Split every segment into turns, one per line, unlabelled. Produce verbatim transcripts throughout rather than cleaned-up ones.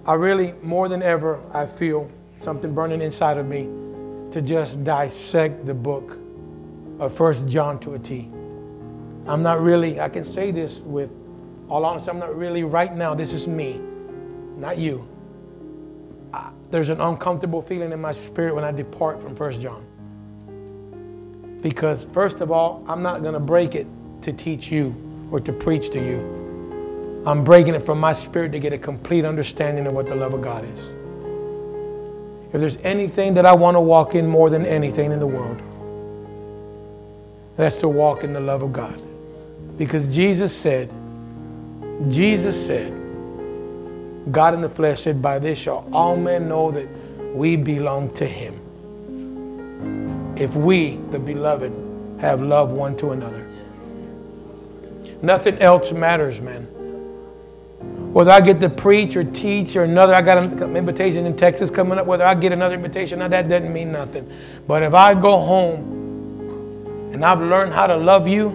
I really, more than ever, I feel something burning inside of me to just dissect the book of First John to a T. I'm not really, I can say this with all honesty, I'm not really right now, this is me, not you. I, there's an uncomfortable feeling in my spirit when I depart from First John. Because first of all, I'm not going to break it to teach you or to preach to you. I'm breaking it from my spirit to get a complete understanding of what the love of God is. If there's anything that I want to walk in more than anything in the world, that's to walk in the love of God. Because Jesus said, Jesus said, God in the flesh said, by this shall all men know that we belong to Him. If we, the beloved, have love one to another. Nothing else matters, man. Whether I get to preach or teach or another, I got an invitation in Texas coming up, whether I get another invitation, now that doesn't mean nothing. But if I go home and I've learned how to love you,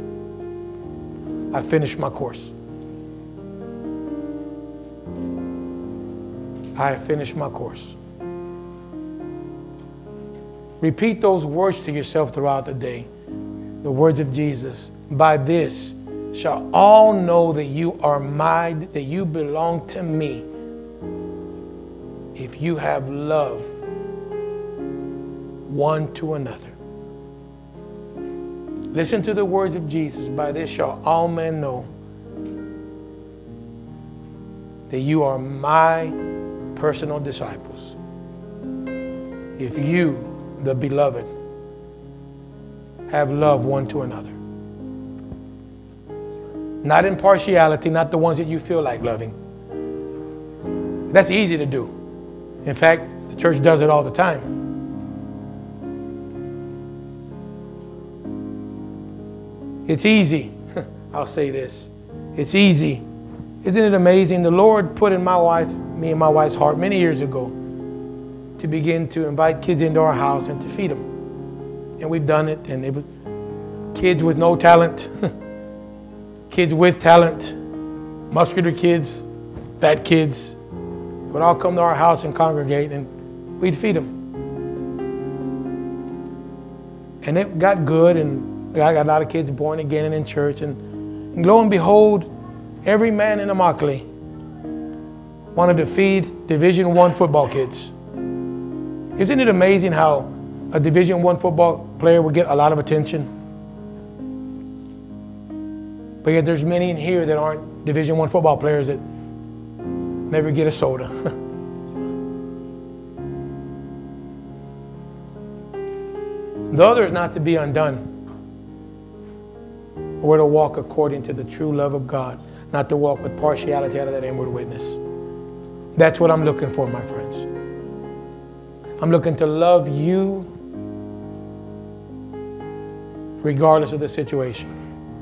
I finished my course. I finished my course. Repeat those words to yourself throughout the day. The words of Jesus. By this shall all know that you are mine, that you belong to me, if you have love one to another. Listen to the words of Jesus. By this shall all men know that you are my personal disciples, if you, the beloved, have love one to another. Not in partiality, not the ones that you feel like loving. That's easy to do. In fact, the church does it all the time. It's easy. I'll say this. It's easy. Isn't it amazing? The Lord put in my wife, me and my wife's heart many years ago to begin to invite kids into our house and to feed them. And we've done it. And it was kids with no talent, kids with talent, muscular kids, fat kids, would all come to our house and congregate, and we'd feed them. And it got good, and I got a lot of kids born again and in church. And, and lo and behold, every man in Immokalee wanted to feed Division One football kids. Isn't it amazing how a Division One football player would get a lot of attention? But yet there's many in here that aren't Division One football players that never get a soda. The other is not to be undone. We're to walk according to the true love of God, not to walk with partiality out of that inward witness. That's what I'm looking for, my friends. I'm looking to love you regardless of the situation.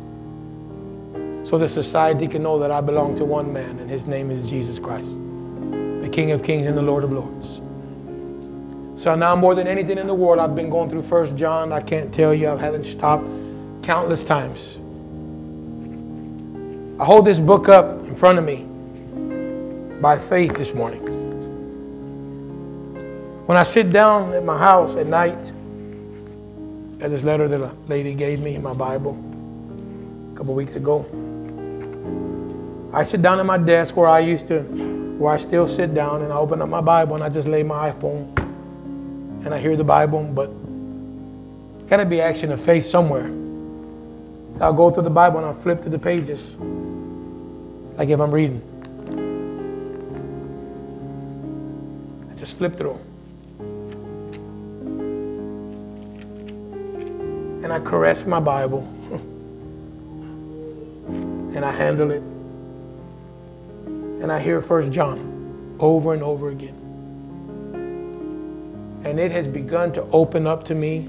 So that society can know that I belong to one man, and his name is Jesus Christ, the King of Kings and the Lord of Lords. So now more than anything in the world, I've been going through First John. I can't tell you, I haven't stopped countless times. I hold this book up in front of me by faith this morning. When I sit down at my house at night, I have this letter that a lady gave me in my Bible a couple weeks ago. I sit down at my desk where I used to, where I still sit down, and I open up my Bible and I just lay my iPhone and I hear the Bible, but gotta be action of faith somewhere. So I'll go through the Bible and I'll flip through the pages, like if I'm reading. I just flip through them. And I caress my Bible and I handle it. And I hear First John over and over again. And it has begun to open up to me,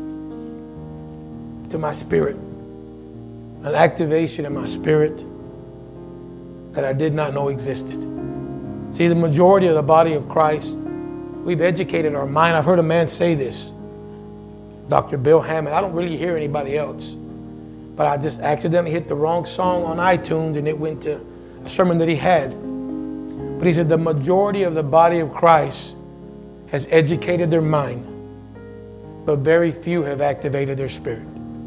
to my spirit, an activation in my spirit that I did not know existed. See, the majority of the body of Christ, we've educated our mind. I've heard a man say this, Doctor Bill Hammond. I don't really hear anybody else, but I just accidentally hit the wrong song on iTunes and it went to a sermon that he had But he said the majority of the body of Christ has educated their mind, but very few have activated their spirit.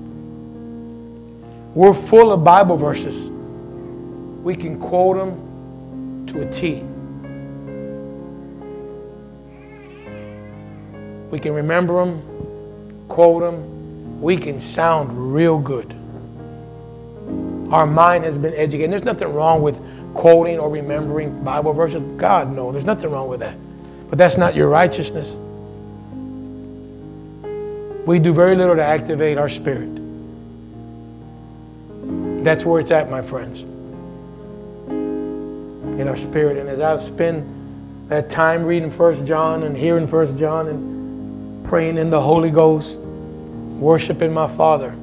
We're full of Bible verses. We can quote them to a T. We can remember them, quote them. We can sound real good. Our mind has been educated. And there's nothing wrong with quoting or remembering Bible verses. God, no, there's nothing wrong with that. But that's not your righteousness. We do very little to activate our spirit. That's where it's at, my friends. In our spirit. And as I've spent that time reading First John and hearing First John and praying in the Holy Ghost, worshiping my Father,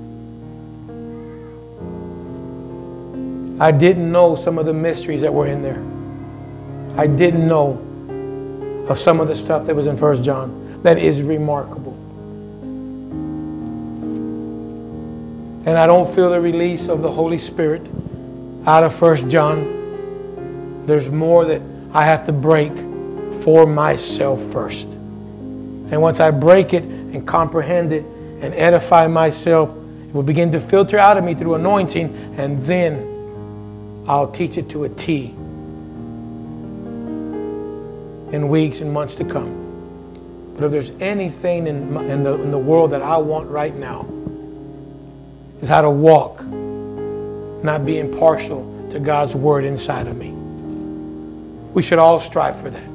I didn't know some of the mysteries that were in there. I didn't know of some of the stuff that was in First John. That is remarkable. And I don't feel the release of the Holy Spirit out of First John. There's more that I have to break for myself first. And once I break it and comprehend it and edify myself, it will begin to filter out of me through anointing, and then I'll teach it to a T in weeks and months to come. But if there's anything in, my, in, the, in the world that I want right now, is how to walk, not being partial to God's word inside of me. We should all strive for that.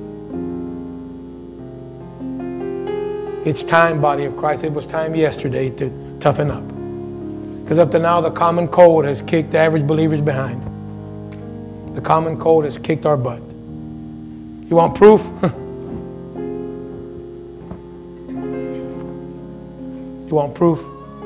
It's time, body of Christ. It was time yesterday to toughen up. Because up to now, the common cold has kicked the average believers behind. The common cold has kicked our butt. You want proof? You want proof?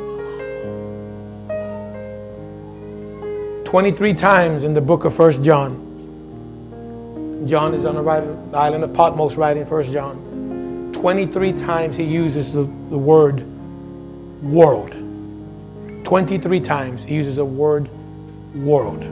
twenty-three times in the book of First John. John is on the island of Patmos writing First John. twenty-three times he uses the, the word world. twenty-three times he uses the word world.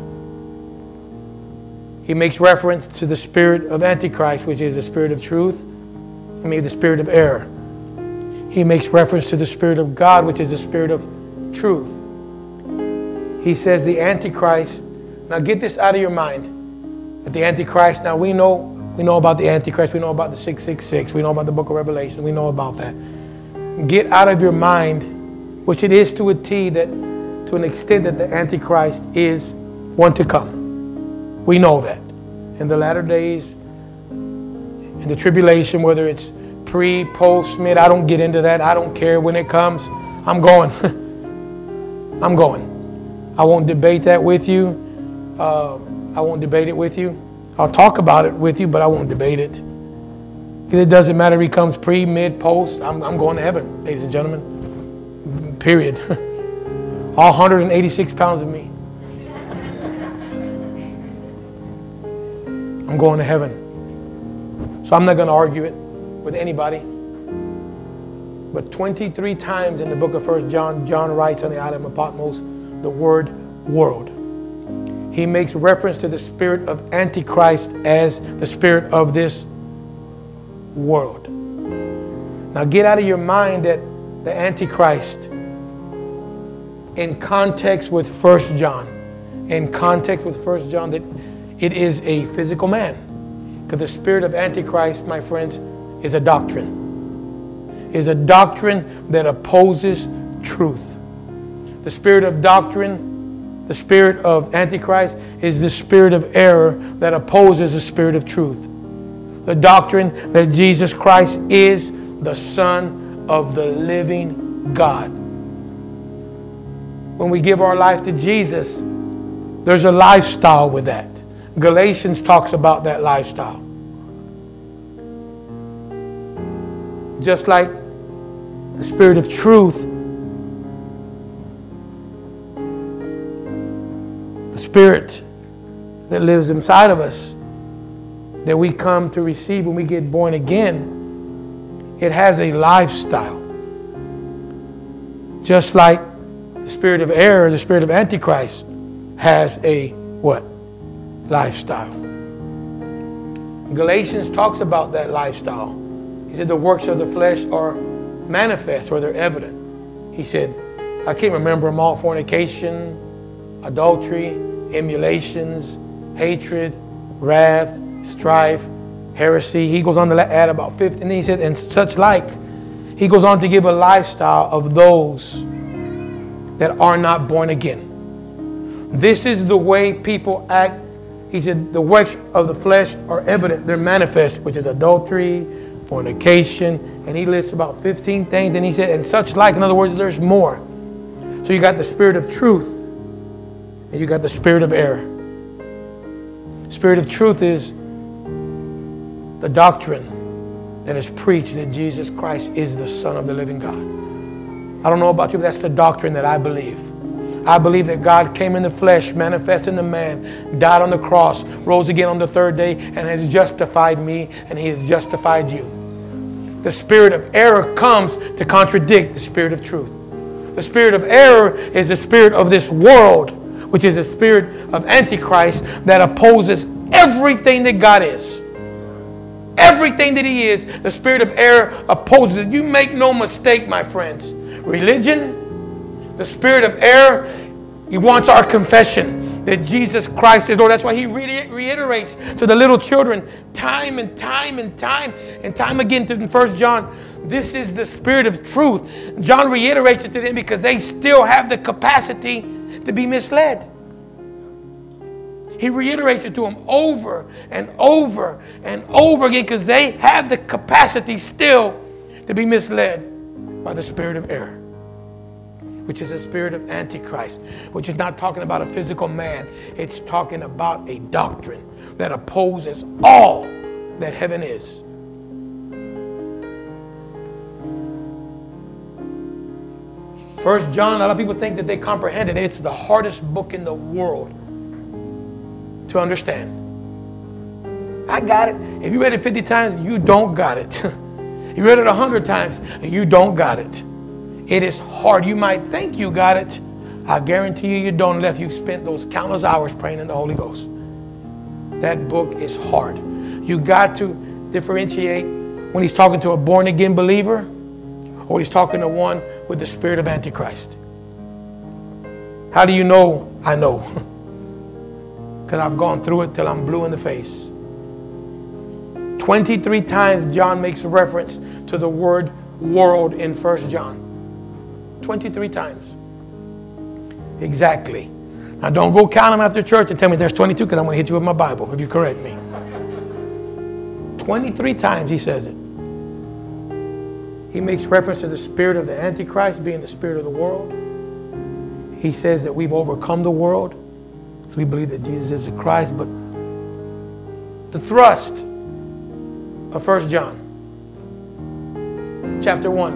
He makes reference to the spirit of Antichrist, which is the spirit of truth, I mean the spirit of error. He makes reference to the spirit of God, which is the spirit of truth. He says the Antichrist, now get this out of your mind, that the Antichrist, now we know, we know about the Antichrist, we know about the six six six, we know about the book of Revelation, we know about that. Get out of your mind, which it is to a T, that to an extent that the Antichrist is one to come. We know that. In the latter days, in the tribulation, whether it's pre, post, mid, I don't get into that. I don't care when it comes. I'm going. I'm going. I won't debate that with you. Uh, I won't debate it with you. I'll talk about it with you, but I won't debate it. Because it doesn't matter if he comes pre, mid, post. I'm, I'm going to heaven, ladies and gentlemen. Period. All one hundred eighty-six pounds of me. I'm going to heaven. So I'm not going to argue it with anybody. But twenty-three times in the book of First John, John writes on the island of Patmos the word world. He makes reference to the spirit of Antichrist as the spirit of this world. Now get out of your mind that the Antichrist, in context with First John, in context with First John, that it is a physical man. Because the spirit of Antichrist, my friends, is a doctrine. Is a doctrine that opposes truth. The spirit of doctrine, the spirit of Antichrist, is the spirit of error that opposes the spirit of truth. The doctrine that Jesus Christ is the Son of the living God. When we give our life to Jesus, there's a lifestyle with that. Galatians talks about that lifestyle. Just like the spirit of truth, the spirit that lives inside of us, that we come to receive when we get born again, it has a lifestyle. Just like the spirit of error, the spirit of Antichrist has a what? Lifestyle. Galatians talks about that lifestyle. He said the works of the flesh are manifest, or they're evident. He said, I can't remember them all: fornication, adultery, emulations, hatred, wrath, strife, heresy. He goes on to add about fifty, and then he said, and such like. He goes on to give a lifestyle of those that are not born again. This is the way people act. He said the works of the flesh are evident, they're manifest, which is adultery, fornication, and he lists about fifteen things, and he said, and such like. In other words, there's more. So you got the spirit of truth, and you got the spirit of error. Spirit of truth is the doctrine that is preached that Jesus Christ is the Son of the living God. I don't know about you, but that's the doctrine that I believe. I believe that God came in the flesh, manifested in the man, died on the cross, rose again on the third day, and has justified me, and He has justified you. The spirit of error comes to contradict the spirit of truth. The spirit of error is the spirit of this world, which is the spirit of Antichrist that opposes everything that God is. Everything that He is, the spirit of error opposes it. You make no mistake, my friends. Religion, the spirit of error, he wants our confession that Jesus Christ is Lord. That's why He reiterates to the little children time and time and time and time again in First John, this is the spirit of truth. John reiterates it to them because they still have the capacity to be misled. He reiterates it to them over and over and over again because they have the capacity still to be misled by the spirit of error, which is the spirit of Antichrist, which is not talking about a physical man. It's talking about a doctrine that opposes all that heaven is. First John, a lot of people think that they comprehend it. It's the hardest book in the world to understand. I got it. If you read it fifty times, you don't got it. You read it a hundred times, you don't got it. It is hard. You might think you got it. I guarantee you, you don't, unless you've spent those countless hours praying in the Holy Ghost. That book is hard. You got to differentiate when he's talking to a born-again believer or he's talking to one with the spirit of Antichrist. How do you know? I know. Because I've gone through it till I'm blue in the face. twenty-three times John makes reference to the word world in First John. twenty-three times. Exactly. Now don't go count them after church and tell me there's twenty-two, because I'm going to hit you with my Bible if you correct me. twenty-three times he says it. He makes reference to the spirit of the Antichrist being the spirit of the world. He says that we've overcome the world. We believe that Jesus is the Christ, but the thrust of First John, chapter one,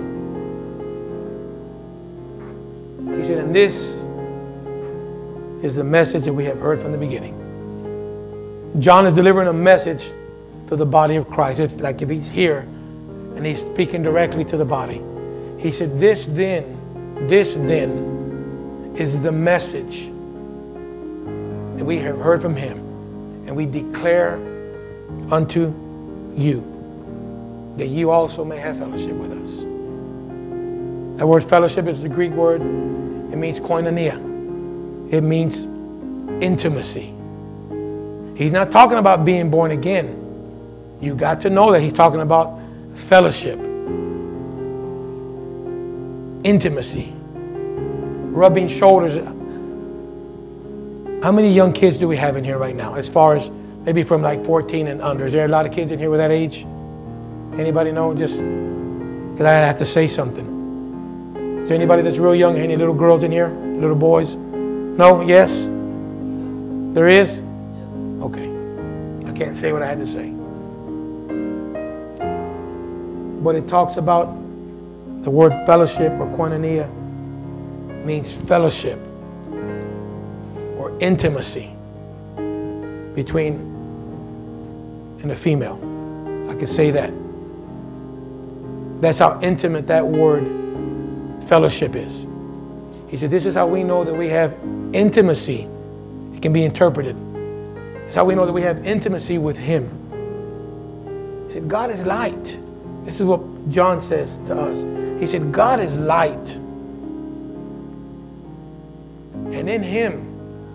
he said, and this is the message that we have heard from the beginning. John is delivering a message to the body of Christ. It's like if he's here and he's speaking directly to the body. He said, this then, this then is the message that we have heard from Him, and we declare unto you, that you also may have fellowship with us. That word fellowship is the Greek word. It means koinonia. It means intimacy. He's not talking about being born again. You got to know that he's talking about fellowship, intimacy, rubbing shoulders. How many young kids do we have in here right now? As far as maybe from like fourteen and under. Is there a lot of kids in here with that age? Anybody know? Just because I have to say something. Is there anybody that's real young? Any little girls in here? Little boys? No? Yes? There is? Okay. I can't say what I had to say. But it talks about the word fellowship or koinonia means fellowship or intimacy between and a female. I can say that. That's how intimate that word fellowship is. He said, this is how we know that we have intimacy. It can be interpreted. It's how we know that we have intimacy with Him. said, God is light. This is what John says to us. He said, God is light. And in him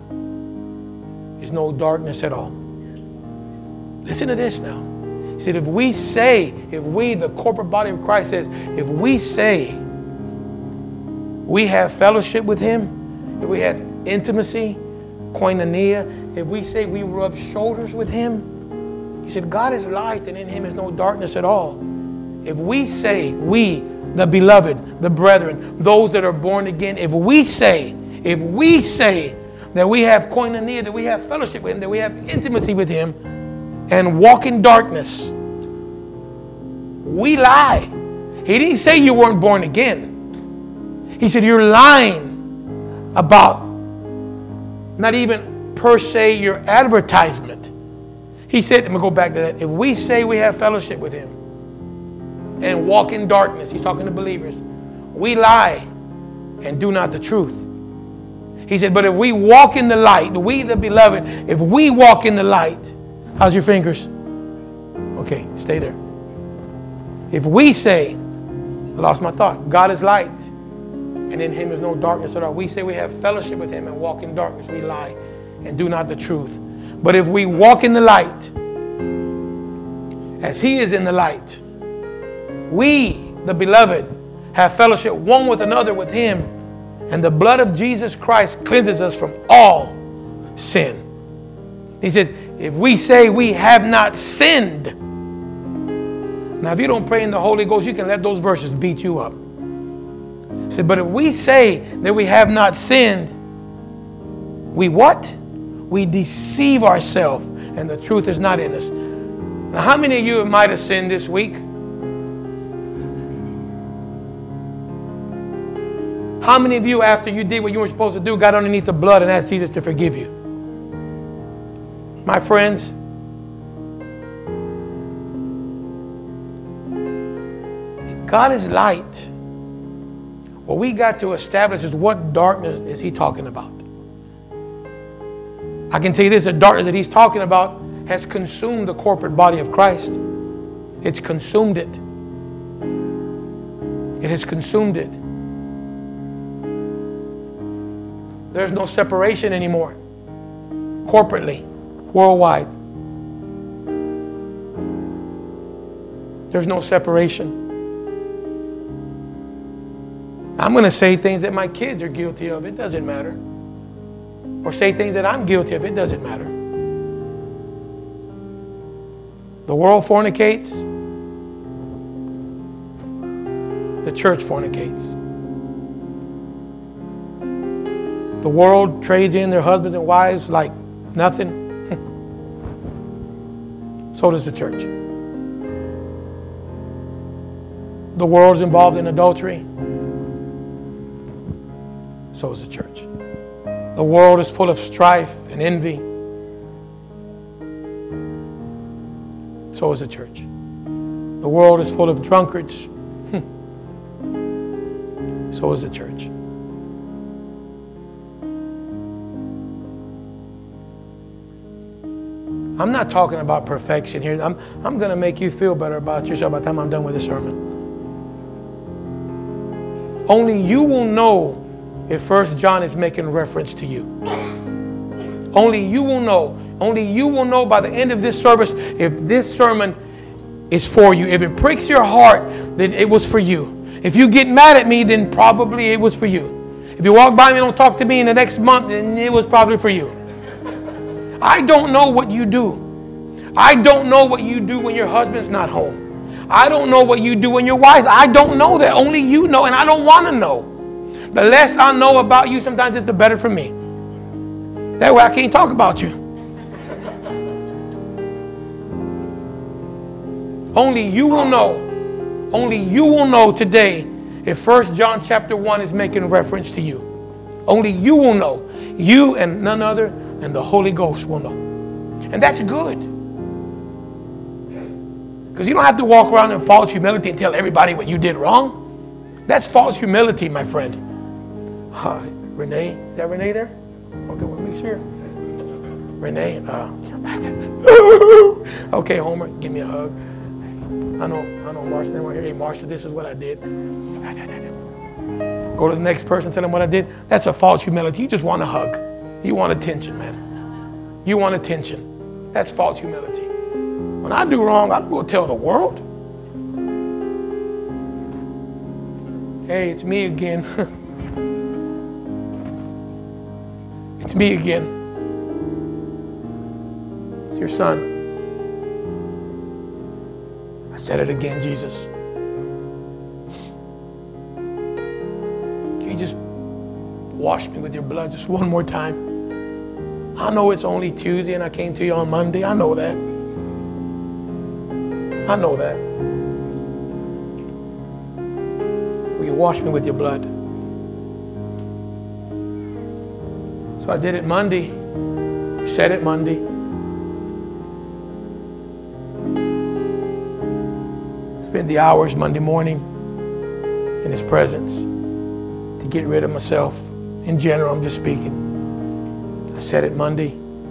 is no darkness at all. Listen to this now. He said, if we say, if we, the corporate body of Christ says, if we say we have fellowship with him, if we have intimacy, koinonia, if we say we rub shoulders with him, he said, God is light and in him is no darkness at all. If we say, we, the beloved, the brethren, those that are born again, if we say, if we say that we have koinonia, that we have fellowship with him, that we have intimacy with him, and walk in darkness, we lie. He didn't say you weren't born again. He said you're lying about not even per se your advertisement. He said, I'm going to go back to that. If we say we have fellowship with him and walk in darkness, he's talking to believers, we lie and do not the truth. He said, but if we walk in the light, we the beloved, if we walk in the light, how's your fingers? Okay, stay there. If we say, I lost my thought, God is light, and in him is no darkness at all. We say we have fellowship with him and walk in darkness, we lie and do not the truth. But if we walk in the light, as he is in the light, we, the beloved, have fellowship one with another with him, and the blood of Jesus Christ cleanses us from all sin. He says, if we say we have not sinned. Now, if you don't pray in the Holy Ghost, you can let those verses beat you up. He said, but if we say that we have not sinned, we what? We deceive ourselves, and the truth is not in us. Now, how many of you might have sinned this week? How many of you, after you did what you were supposed to do, got underneath the blood and asked Jesus to forgive you? My friends, God is light. What we got to establish is what darkness is he talking about. I can tell you this, the darkness that he's talking about has consumed the corporate body of Christ. It's consumed it. It has consumed it. There's no separation anymore, corporately, worldwide. There's no separation. I'm going to say things that my kids are guilty of. It doesn't matter. Or say things that I'm guilty of. It doesn't matter. The world fornicates. The church fornicates. The world trades in their husbands and wives like nothing. So does the church. The world is involved in adultery. So is the church. The world is full of strife and envy. So is the church. The world is full of drunkards. So is the church. I'm not talking about perfection here. I'm, I'm going to make you feel better about yourself by the time I'm done with this sermon. Only you will know if First John is making reference to you. Only you will know. Only you will know by the end of this service if this sermon is for you. If it pricks your heart, then it was for you. If you get mad at me, then probably it was for you. If you walk by me and don't talk to me in the next month, then it was probably for you. I don't know what you do. I don't know what you do when your husband's not home. I don't know what you do when your wife's. I don't know that. Only you know, and I don't want to know. The less I know about you, sometimes it's the better for me. That way I can't talk about you. Only you will know. Only you will know today if First John chapter one is making reference to you. Only you will know. You and none other, and the Holy Ghost will know. And that's good. Because you don't have to walk around in false humility and tell everybody what you did wrong. That's false humility, my friend. Uh, Renee, is that Renee there? Okay, want to make sure. Renee, uh, okay, Homer, give me a hug. I know, I know Marsha, they were here. Hey, Marsha, this is what I did. Go to the next person, tell them what I did. That's a false humility. You just want a hug. You want attention, man. You want attention. That's false humility. When I do wrong, I don't go tell the world. Hey, it's me again. It's me again. It's your son. I said it again, Jesus. Can you just wash me with your blood just one more time? I know it's only Tuesday and I came to you on Monday. I know that. I know that. Will you wash me with your blood? So I did it Monday. Said it Monday. Spent the hours Monday morning in His presence to get rid of myself. In general, I'm just speaking. I said it Monday.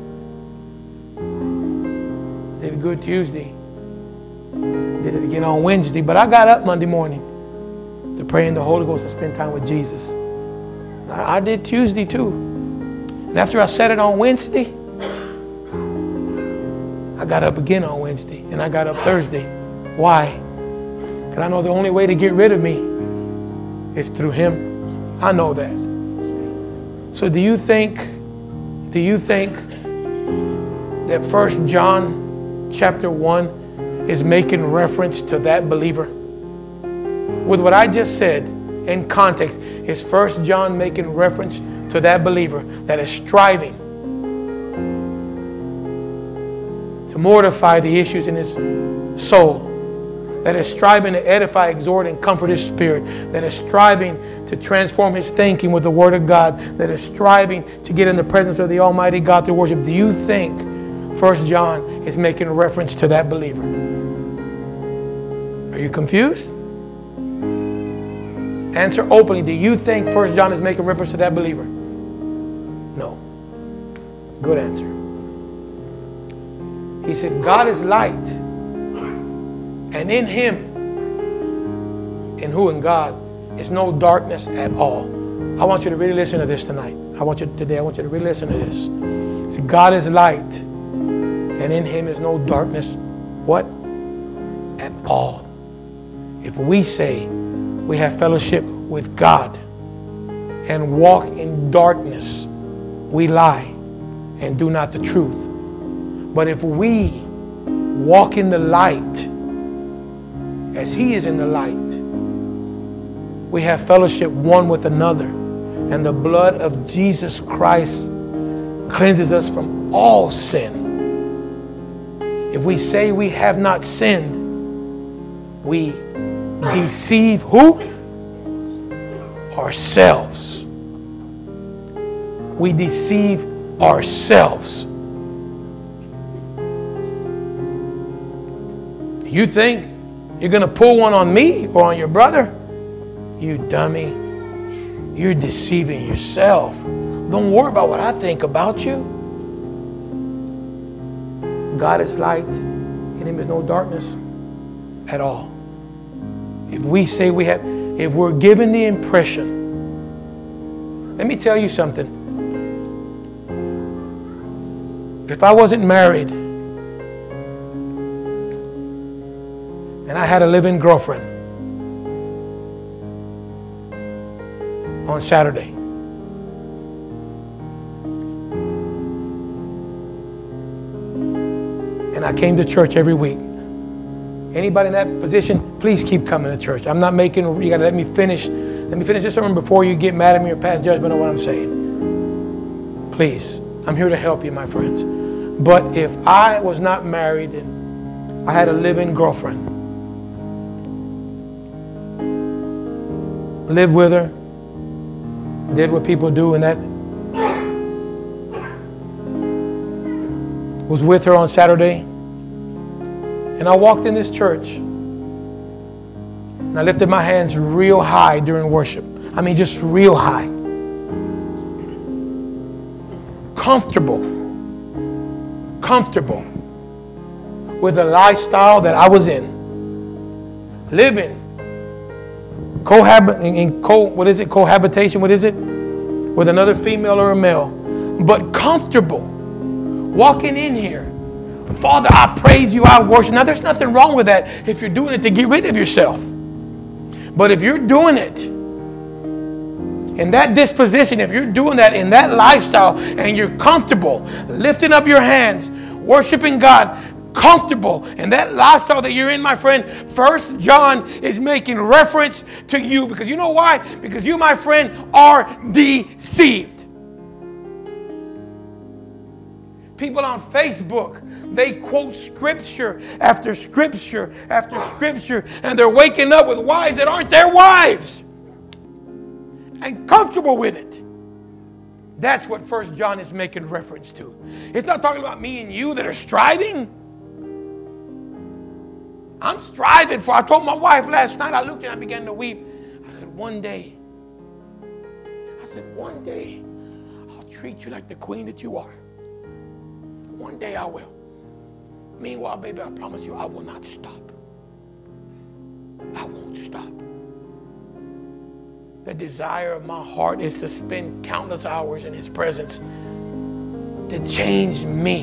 Did it good Tuesday. Did it again on Wednesday. But I got up Monday morning to pray in the Holy Ghost and spend time with Jesus. I, I did Tuesday too. And after I said it on Wednesday, I got up again on Wednesday. And I got up Thursday. Why? Because I know the only way to get rid of me is through Him. I know that. So do you think, do you think that First John chapter one is making reference to that believer? With what I just said in context, is First John making reference to that believer that is striving to mortify the issues in his soul, that is striving to edify, exhort, and comfort his spirit, that is striving to transform his thinking with the Word of God, that is striving to get in the presence of the Almighty God through worship? Do you think First John is making reference to that believer? Are you confused? Answer openly. Do you think First John is making reference to that believer? No. Good answer. He said, God is light, and in Him, in who? In God, is no darkness at all. I want you to really listen to this tonight. I want you today, I want you to really listen to this. He said, God is light, and in Him is no darkness. What? At all. If we say we have fellowship with God and walk in darkness, we lie and do not the truth. But if we walk in the light as He is in the light, we have fellowship one with another, and the blood of Jesus Christ cleanses us from all sin. If we say we have not sinned, we deceive who? Ourselves. We deceive ourselves. You think you're going to pull one on me or on your brother? You dummy. You're deceiving yourself. Don't worry about what I think about you. God is light. In Him is no darkness at all. If we say we have, if we're given the impression, let me tell you something. If I wasn't married and I had a live-in girlfriend on Saturday, and I came to church every week, anybody in that position, please keep coming to church. I'm not making, you got to let me finish. Let me finish this sermon before you get mad at me or pass judgment on what I'm saying. Please, I'm here to help you, my friends. But if I was not married and I had a live-in girlfriend, lived with her, did what people do, and that was with her on Saturday, and I walked in this church and I lifted my hands real high during worship. I mean, just real high. Comfortable. Comfortable with the lifestyle that I was in. living, cohabit, in co, what is it, cohabitation, what is it, with another female or a male, but comfortable walking in here. Father, I praise you, I worship. Now, there's nothing wrong with that if you're doing it to get rid of yourself. But if you're doing it in that disposition, if you're doing that in that lifestyle and you're comfortable lifting up your hands, worshiping God, comfortable in that lifestyle that you're in, my friend, First John is making reference to you. Because you know why? Because you, my friend, are deceived. People on Facebook, they quote scripture after scripture after scripture, and they're waking up with wives that aren't their wives and comfortable with it. That's what First John is making reference to. It's not talking about me and you that are striving. I'm striving for, I told my wife last night, I looked and I began to weep. I said, one day, I said, one day, I'll treat you like the queen that you are. One day I will. Meanwhile, baby, I promise you, I will not stop. I won't stop. The desire of my heart is to spend countless hours in His presence, to change me,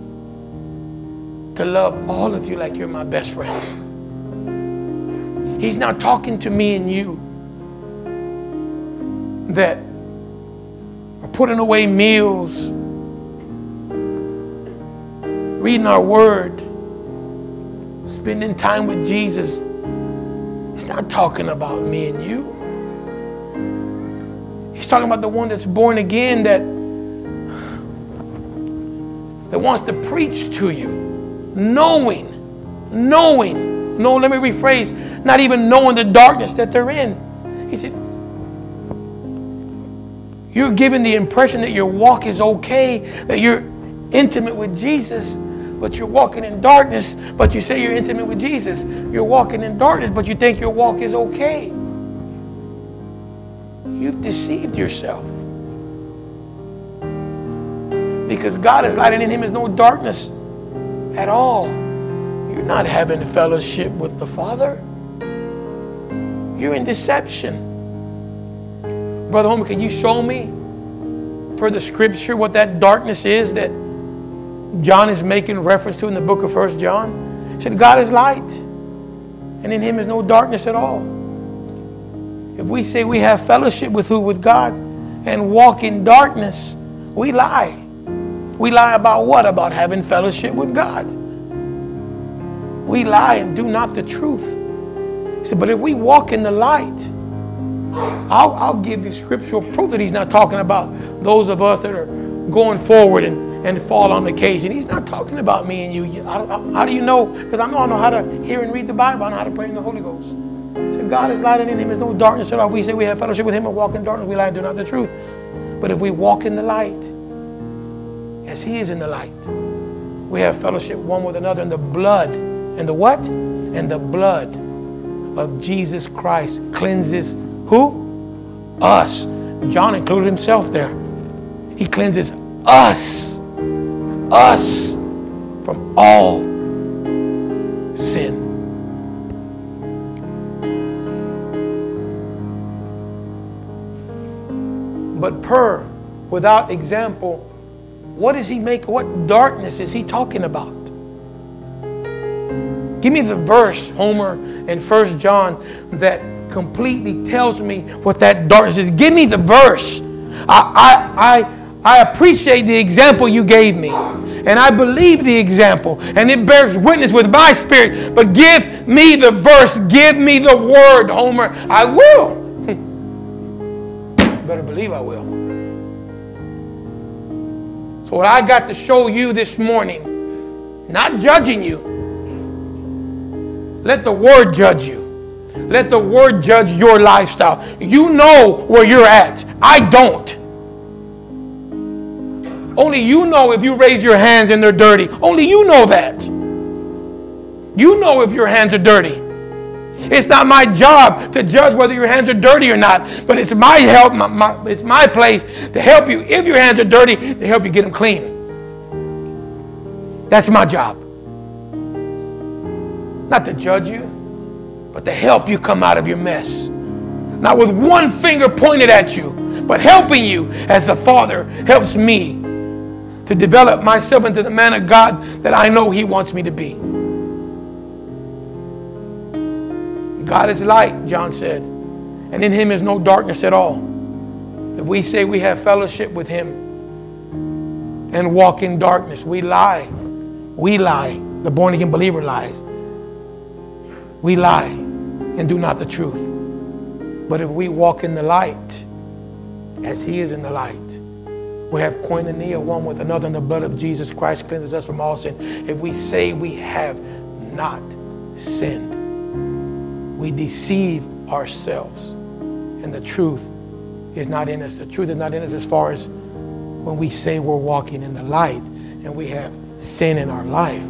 to love all of you like you're my best friends. He's not talking to me and you that are putting away meals, reading our word, spending time with Jesus. He's not talking about me and you. He's talking about the one that's born again, that, that wants to preach to you, knowing, knowing, no, let me rephrase, not even knowing the darkness that they're in. He said, you're given the impression that your walk is okay, that you're intimate with Jesus, but you're walking in darkness, but you say you're intimate with Jesus. You're walking in darkness, but you think your walk is okay. You've deceived yourself. Because God is light and in Him is no darkness at all. You're not having fellowship with the Father. You're in deception. Brother Homer, can you show me, per the scripture, what that darkness is that John is making reference to in the book of First John? He said, God is light, and in Him is no darkness at all. If we say we have fellowship with who? With God, and walk in darkness, we lie. We lie about what? About having fellowship with God. We lie and do not the truth. He said, but if we walk in the light, I'll, I'll give you scriptural proof that He's not talking about those of us that are going forward and, and fall on occasion. He's not talking about me and you. How, how do you know? Because I know I know how to hear and read the Bible. I know how to pray in the Holy Ghost. So God is light and in Him is no darkness at all. We say we have fellowship with Him and walk in darkness. We lie and do not the truth. But if we walk in the light, as He is in the light, we have fellowship one with another in the blood. And the what? And the blood of Jesus Christ cleanses who? Us. John included himself there. He cleanses us. Us from all sin. But per, without example, what does he make? What darkness is he talking about? Give me the verse, Homer, in First John that completely tells me what that darkness is. Give me the verse. I, I, I, I appreciate the example you gave me. And I believe the example. And it bears witness with my spirit. But give me the verse. Give me the word, Homer. I will. Better believe I will. So what I got to show you this morning, not judging you. Let the word judge you. Let the word judge your lifestyle. You know where you're at. I don't. Only you know if you raise your hands and they're dirty. Only you know that. You know if your hands are dirty. It's not my job to judge whether your hands are dirty or not, but it's my help, my, my, it's my place to help you, if your hands are dirty, to help you get them clean. That's my job. Not to judge you. but to help you come out of your mess. Not with one finger pointed at you, but helping you as the Father helps me to develop myself into the man of God that I know He wants me to be. God is light, John said, and in Him is no darkness at all. If we say we have fellowship with Him and walk in darkness, we lie. We lie. The born-again believer lies. We lie and do not the truth. But if we walk in the light, as He is in the light, we have koinonia one with another, and the blood of Jesus Christ cleanses us from all sin. If we say we have not sinned, we deceive ourselves, and the truth is not in us. The truth is not in us as far as when we say we're walking in the light and we have sin in our life.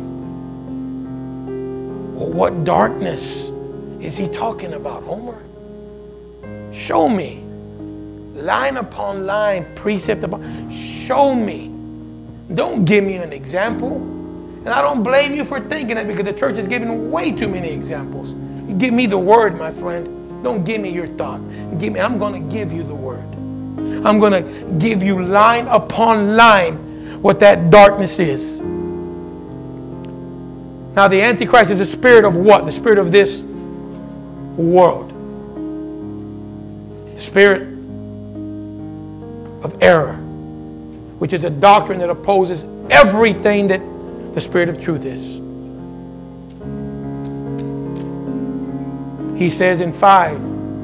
Well, what darkness is he talking about, Homer? Show me. Line upon line, precept upon. Show me. Don't give me an example. And I don't blame you for thinking that, because the church is giving way too many examples. You give me the word, my friend. Don't give me your thought. Give me. I'm going to give you the word. I'm going to give you line upon line what that darkness is. Now, the Antichrist is the spirit of what? The spirit of this world. The spirit of error, which is a doctrine that opposes everything that the spirit of truth is. He says in five,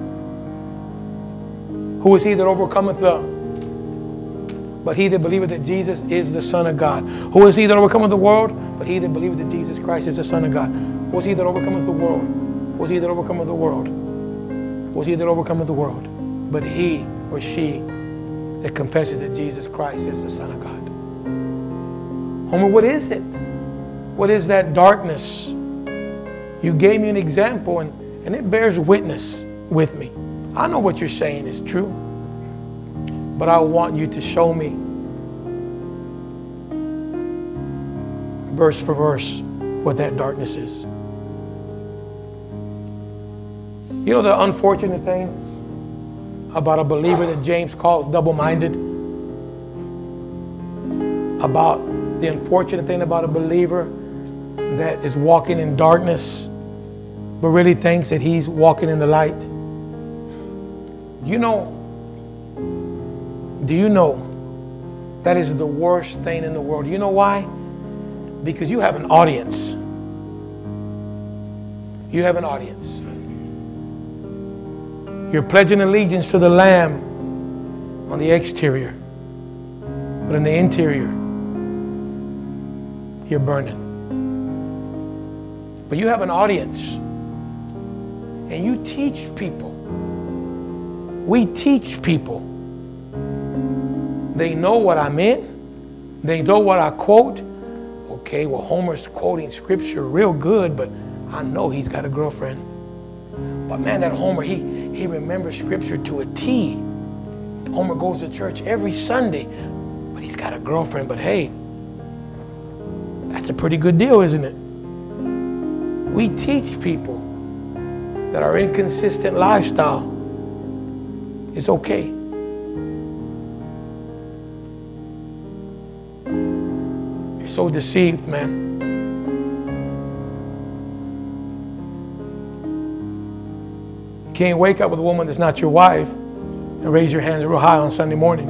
who is he that overcometh the? But he that believeth that Jesus is the Son of God. Who is he that overcometh the world? But he that believeth that Jesus Christ is the Son of God. Who is he that overcometh the world? Who is he that overcometh the world? Who is he that overcometh the world? But he or she that confesses that Jesus Christ is the Son of God. Homer, what is it? What is that darkness? You gave me an example, and, and it bears witness with me. I know what you're saying is true, but I want you to show me verse for verse what that darkness is. You know the unfortunate thing about a believer that James calls double-minded? About the unfortunate thing about a believer that is walking in darkness but really thinks that he's walking in the light. You know, do you know that is the worst thing in the world? You know why? Because you have an audience. You have an audience. You're pledging allegiance to the Lamb on the exterior, but in the interior, you're burning. But you have an audience, and you teach people. We teach people. They know what I'm in. They know what I quote. Okay, well, Homer's quoting scripture real good, but I know he's got a girlfriend. But man, that Homer, he, he remembers scripture to a T. Homer goes to church every Sunday, but he's got a girlfriend. But hey, that's a pretty good deal, isn't it? We teach people that our inconsistent lifestyle is okay. You're so deceived, man. You can't wake up with a woman that's not your wife and raise your hands real high on Sunday morning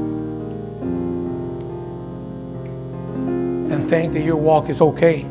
and think that your walk is okay.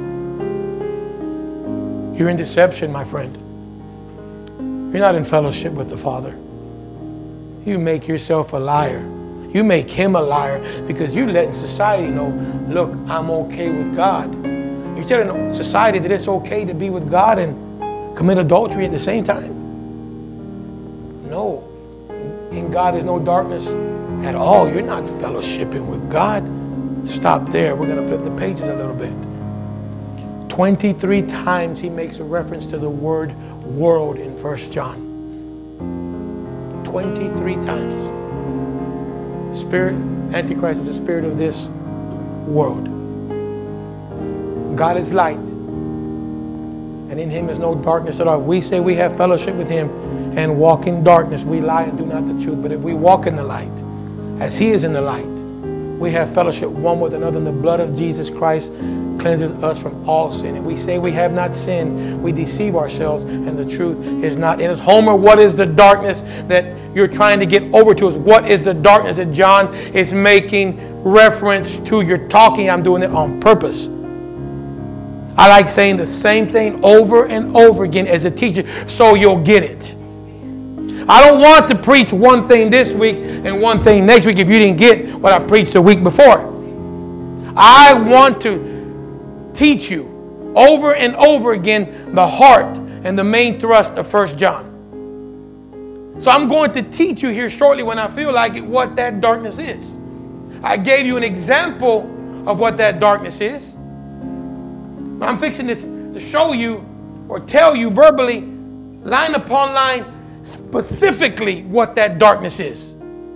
You're in deception, my friend. You're not in fellowship with the Father. You make yourself a liar. You make him a liar because you're letting society know, look, I'm okay with God. You're telling society that it's okay to be with God and commit adultery at the same time. No. In God, there's no darkness at all. You're not fellowshipping with God. Stop there. We're going to flip the pages a little bit. twenty-three times he makes a reference to the word world in First John. twenty-three times. Spirit, Antichrist is the spirit of this world. God is light. and in him is no darkness at all. If we say we have fellowship with him and walk in darkness, we lie and do not the truth. But if we walk in the light, as he is in the light, we have fellowship one with another, and the blood of Jesus Christ cleanses us from all sin. And we say we have not sinned, we deceive ourselves, and the truth is not in us. Homer, what is the darkness that you're trying to get over to us? What is the darkness that John is making reference to? You're talking, I'm doing it on purpose. I like saying the same thing over and over again as a teacher so you'll get it. I don't want to preach one thing this week and one thing next week if you didn't get what I preached the week before. I want to teach you over and over again the heart and the main thrust of First John. So I'm going to teach you here shortly when I feel like it what that darkness is. I gave you an example of what that darkness is. But I'm fixing it to show you or tell you verbally, line upon line, specifically what that darkness is.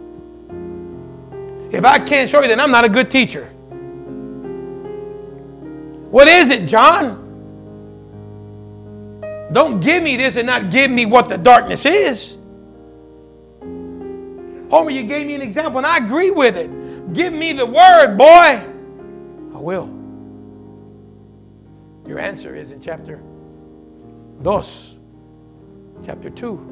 If I can't show you, then I'm not a good teacher. What is it, John? Don't give me this and not give me what the darkness is. Homer, you gave me an example and I agree with it. Give me the word, boy. I will. Your answer is in chapter two. Chapter two.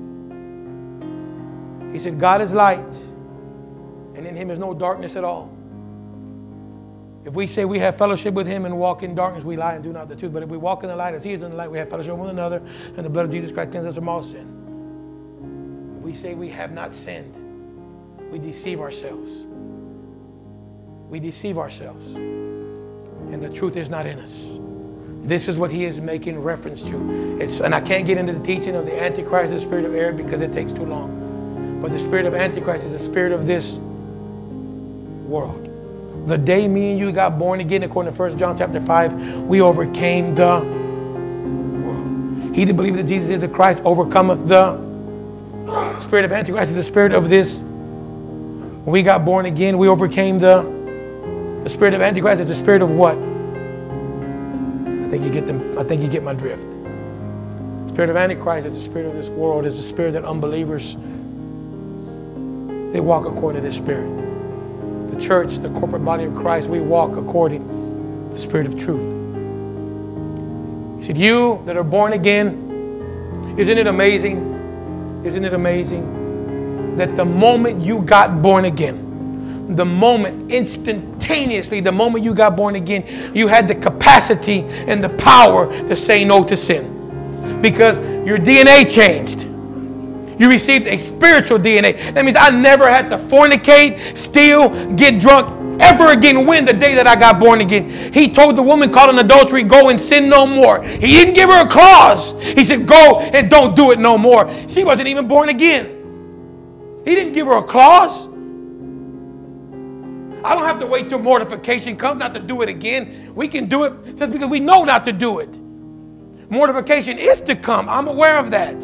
He said, God is light, and in him is no darkness at all. If we say we have fellowship with him and walk in darkness, we lie and do not the truth. But if we walk in the light as he is in the light, we have fellowship with one another, and the blood of Jesus Christ cleanses us from all sin. If we say we have not sinned, we deceive ourselves. We deceive ourselves. And the truth is not in us. This is what he is making reference to. It's, and I can't get into the teaching of the Antichrist, the spirit of error, because it takes too long. But the spirit of Antichrist is the spirit of this world. The day me and you got born again, according to First John chapter five, we overcame the world. He that believeth that Jesus is the Christ overcometh the spirit of Antichrist is the spirit of this. When we got born again, we overcame the the spirit of Antichrist is the spirit of what? I think you get them. I think you get my drift. The spirit of Antichrist is the spirit of this world. Is the spirit that unbelievers, they walk according to this spirit. The church, the corporate body of Christ, we walk according to the spirit of truth. He said, you that are born again, isn't it amazing? Isn't it amazing that the moment you got born again, the moment, instantaneously, the moment you got born again, you had the capacity and the power to say no to sin. Because your D N A changed. You received a spiritual D N A. That means I never had to fornicate, steal, get drunk ever again. When the day that I got born again, he told the woman caught in adultery, go and sin no more. He didn't give her a clause. He said, go and don't do it no more. She wasn't even born again. He didn't give her a clause. I don't have to wait till mortification comes not to do it again. We can do it just because we know not to do it. Mortification is to come. I'm aware of that.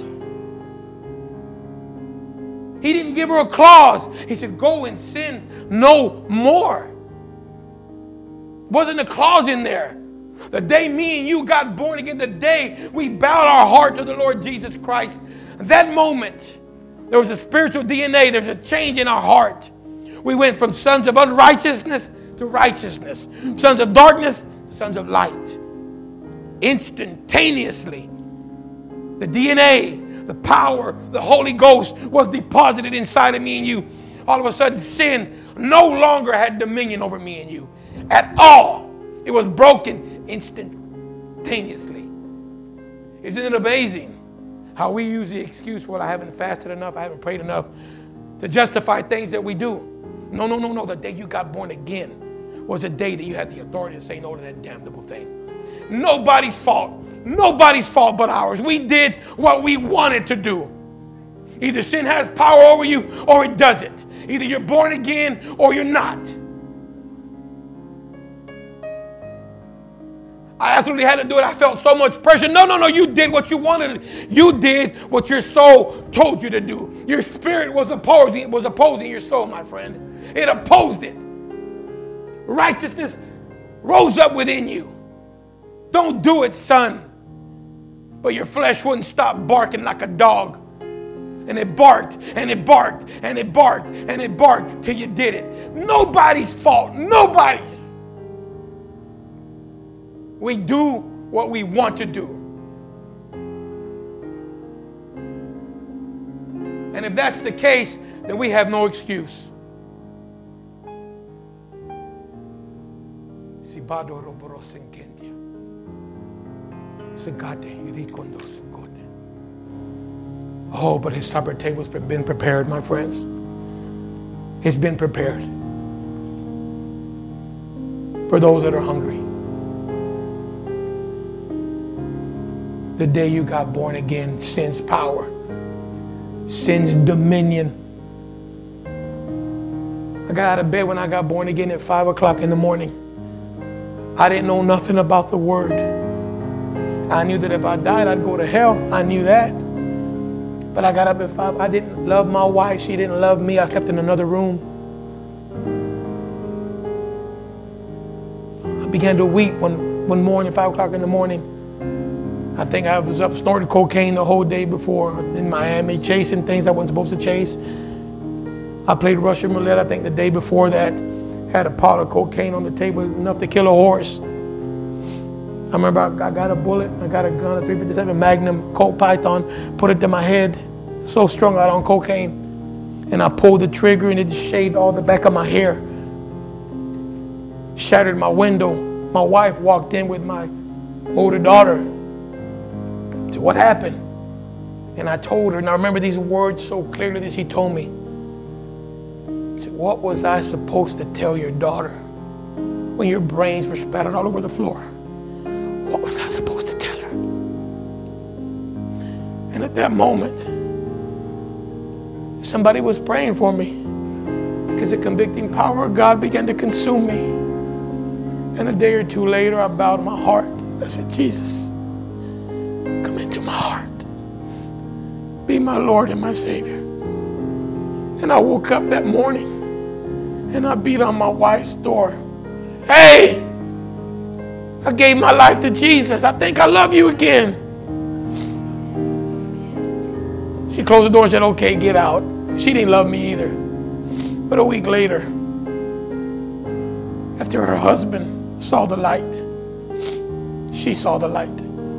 He didn't give her a clause. He said, go and sin no more. Wasn't a clause in there. The day me and you got born again, the day we bowed our heart to the Lord Jesus Christ, that moment, there was a spiritual D N A. There's a change in our heart. We went from sons of unrighteousness to righteousness. Sons of darkness to sons of light. Instantaneously, the D N A, the power, the Holy Ghost was deposited inside of me and you. All of a sudden, sin no longer had dominion over me and you at all. It was broken instantaneously. Isn't it amazing how we use the excuse, well, I haven't fasted enough, I haven't prayed enough, to justify things that we do? No, no, no, no. The day you got born again was the day that you had the authority to say no to that damnable thing. Nobody's fault. Nobody's fault but ours. We did what we wanted to do. Either sin has power over you or it doesn't. Either you're born again or you're not. I absolutely had to do it. I felt so much pressure. No, no, no. You did what you wanted. You did what your soul told you to do. Your spirit was opposing, was opposing your soul, my friend. It opposed it. Righteousness rose up within you. Don't do it, son. But your flesh wouldn't stop barking like a dog. And it barked, and it barked, and it barked, and it barked till you did it. Nobody's fault. Nobody's. We do what we want to do. And if that's the case, then we have no excuse. Oh, but his supper table's been prepared, my friends. It's been prepared for those that are hungry. The day you got born again, sin's power, sin's dominion. I got out of bed when I got born again at five o'clock in the morning. I didn't know nothing about the word. I knew that if I died, I'd go to hell. I knew that. But I got up at five. I didn't love my wife. She didn't love me. I slept in another room. I began to weep one, one morning, five o'clock in the morning. I think I was up snorting cocaine the whole day before in Miami, chasing things I wasn't supposed to chase. I played Russian roulette, I think the day before that. Had a pot of cocaine on the table, enough to kill a horse. I remember I, I got a bullet, I got a gun, a three fifty-seven Magnum, Colt Python, put it to my head, so strung out on cocaine. And I pulled the trigger and it just shaved all the back of my hair. Shattered my window. My wife walked in with my older daughter. Said, what happened? And I told her, and I remember these words so clearly that she told me. She said, what was I supposed to tell your daughter when your brains were spattered all over the floor? What was I supposed to tell her? And at that moment, somebody was praying for me because the convicting power of God began to consume me. And a day or two later, I bowed my heart. I said, Jesus, come into my heart. Be my Lord and my Savior. And I woke up that morning and I beat on my wife's door. Hey, I gave my life to Jesus. I think I love you again. She closed the door and said, okay, get out. She didn't love me either. But a week later, after her husband saw the light, she saw the light.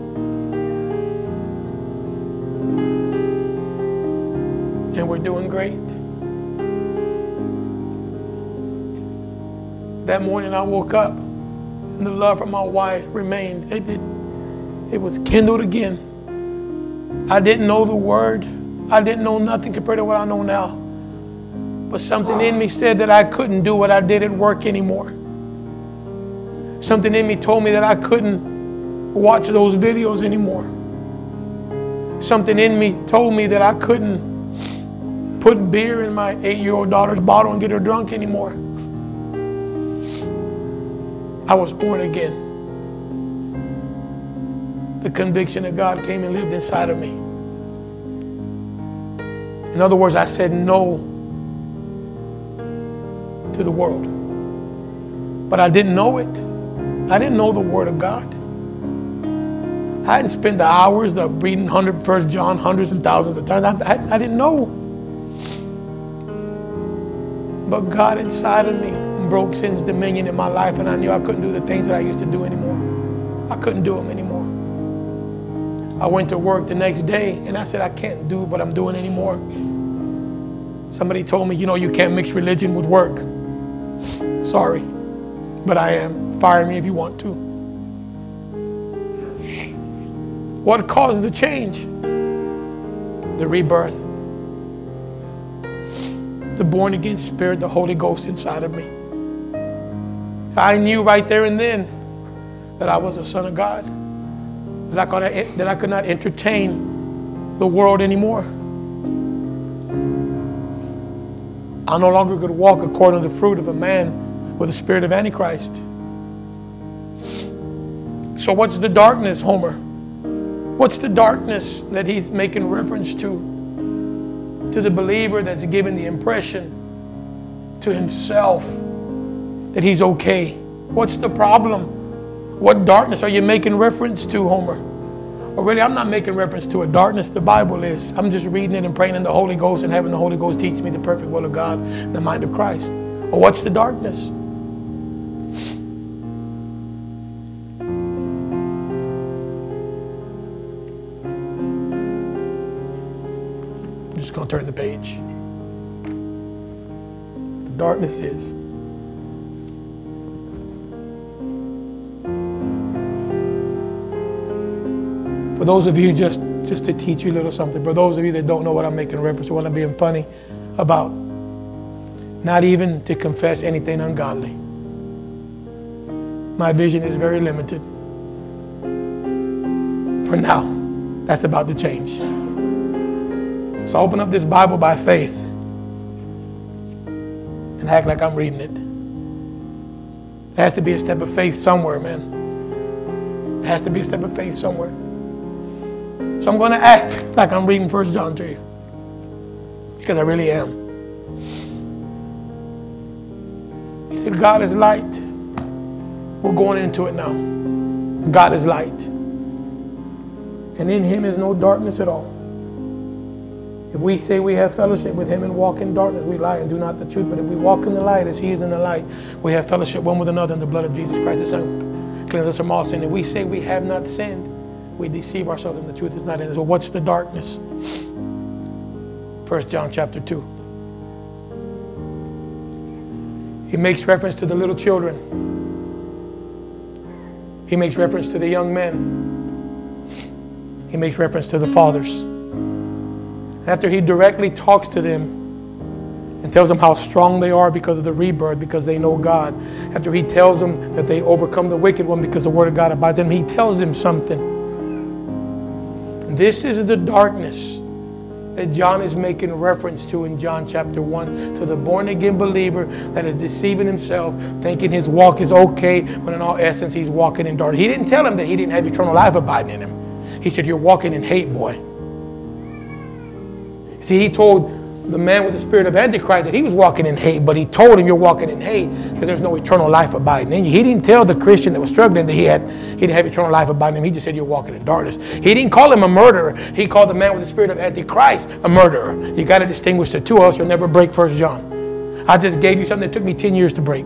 And we're doing great. That morning I woke up and the love for my wife remained. It, it, it was kindled again. I didn't know the word. I didn't know nothing compared to what I know now. But something in me said that I couldn't do what I did at work anymore. Something in me told me that I couldn't watch those videos anymore. Something in me told me that I couldn't put beer in my eight-year-old daughter's bottle and get her drunk anymore. I was born again. The conviction of God came and lived inside of me. In other words, I said no to the world. But I didn't know it. I didn't know the Word of God. I hadn't spent the hours of reading First John hundreds and thousands of times. I, I, I didn't know. But God inside of me broke sin's dominion in my life, and I knew I couldn't do the things that I used to do anymore. I couldn't do them anymore. I went to work the next day, and I said, I can't do what I'm doing anymore. Somebody told me, you know, you can't mix religion with work. Sorry, but I am. Fire me if you want to. What caused the change? The rebirth. The born again spirit, the Holy Ghost inside of me. I knew right there and then that I was a son of God. That I could, that I could not entertain the world anymore. I no longer could walk according to the fruit of a man with the spirit of Antichrist. So what's the darkness, Homer? What's the darkness that he's making reference to? To the believer that's given the impression to himself that he's okay. What's the problem? What darkness are you making reference to, Homer? Or really, I'm not making reference to a darkness. The Bible is. I'm just reading it and praying in the Holy Ghost and having the Holy Ghost teach me the perfect will of God, the mind of Christ. Or what's the darkness? I'm just going to turn the page. The darkness is for those of you, just, just to teach you a little something, for those of you that don't know what I'm making reference to, what I'm being funny about, not even to confess anything ungodly. My vision is very limited. For now, that's about to change. So open up this Bible by faith and act like I'm reading it. There has to be a step of faith somewhere, man. There has to be a step of faith somewhere. So I'm going to act like I'm reading First John to you. Because I really am. He said, God is light. We're going into it now. God is light. And in Him is no darkness at all. If we say we have fellowship with Him and walk in darkness, we lie and do not the truth. But if we walk in the light as He is in the light, we have fellowship one with another in the blood of Jesus Christ, His Son, cleanses us from all sin. If we say we have not sinned, we deceive ourselves and the truth is not in us. So what's the darkness? First John chapter two. He makes reference to the little children. He makes reference to the young men. He makes reference to the fathers. After he directly talks to them and tells them how strong they are because of the rebirth, because they know God. After he tells them that they overcome the wicked one because the word of God abides in them, he tells them something. This is the darkness that John is making reference to in John chapter one, to the born-again believer that is deceiving himself, thinking his walk is okay, when in all essence he's walking in darkness. He didn't tell him that he didn't have eternal life abiding in him. He said, you're walking in hate, boy. See, he told the man with the spirit of Antichrist that he was walking in hate, but he told him you're walking in hate because there's no eternal life abiding in you. He didn't tell the Christian that was struggling that he had he didn't have eternal life abiding in him. He just said you're walking in darkness. He didn't call him a murderer. He called the man with the spirit of Antichrist a murderer. You got to distinguish the two, or else you'll never break First John. I just gave you something that took me ten years to break.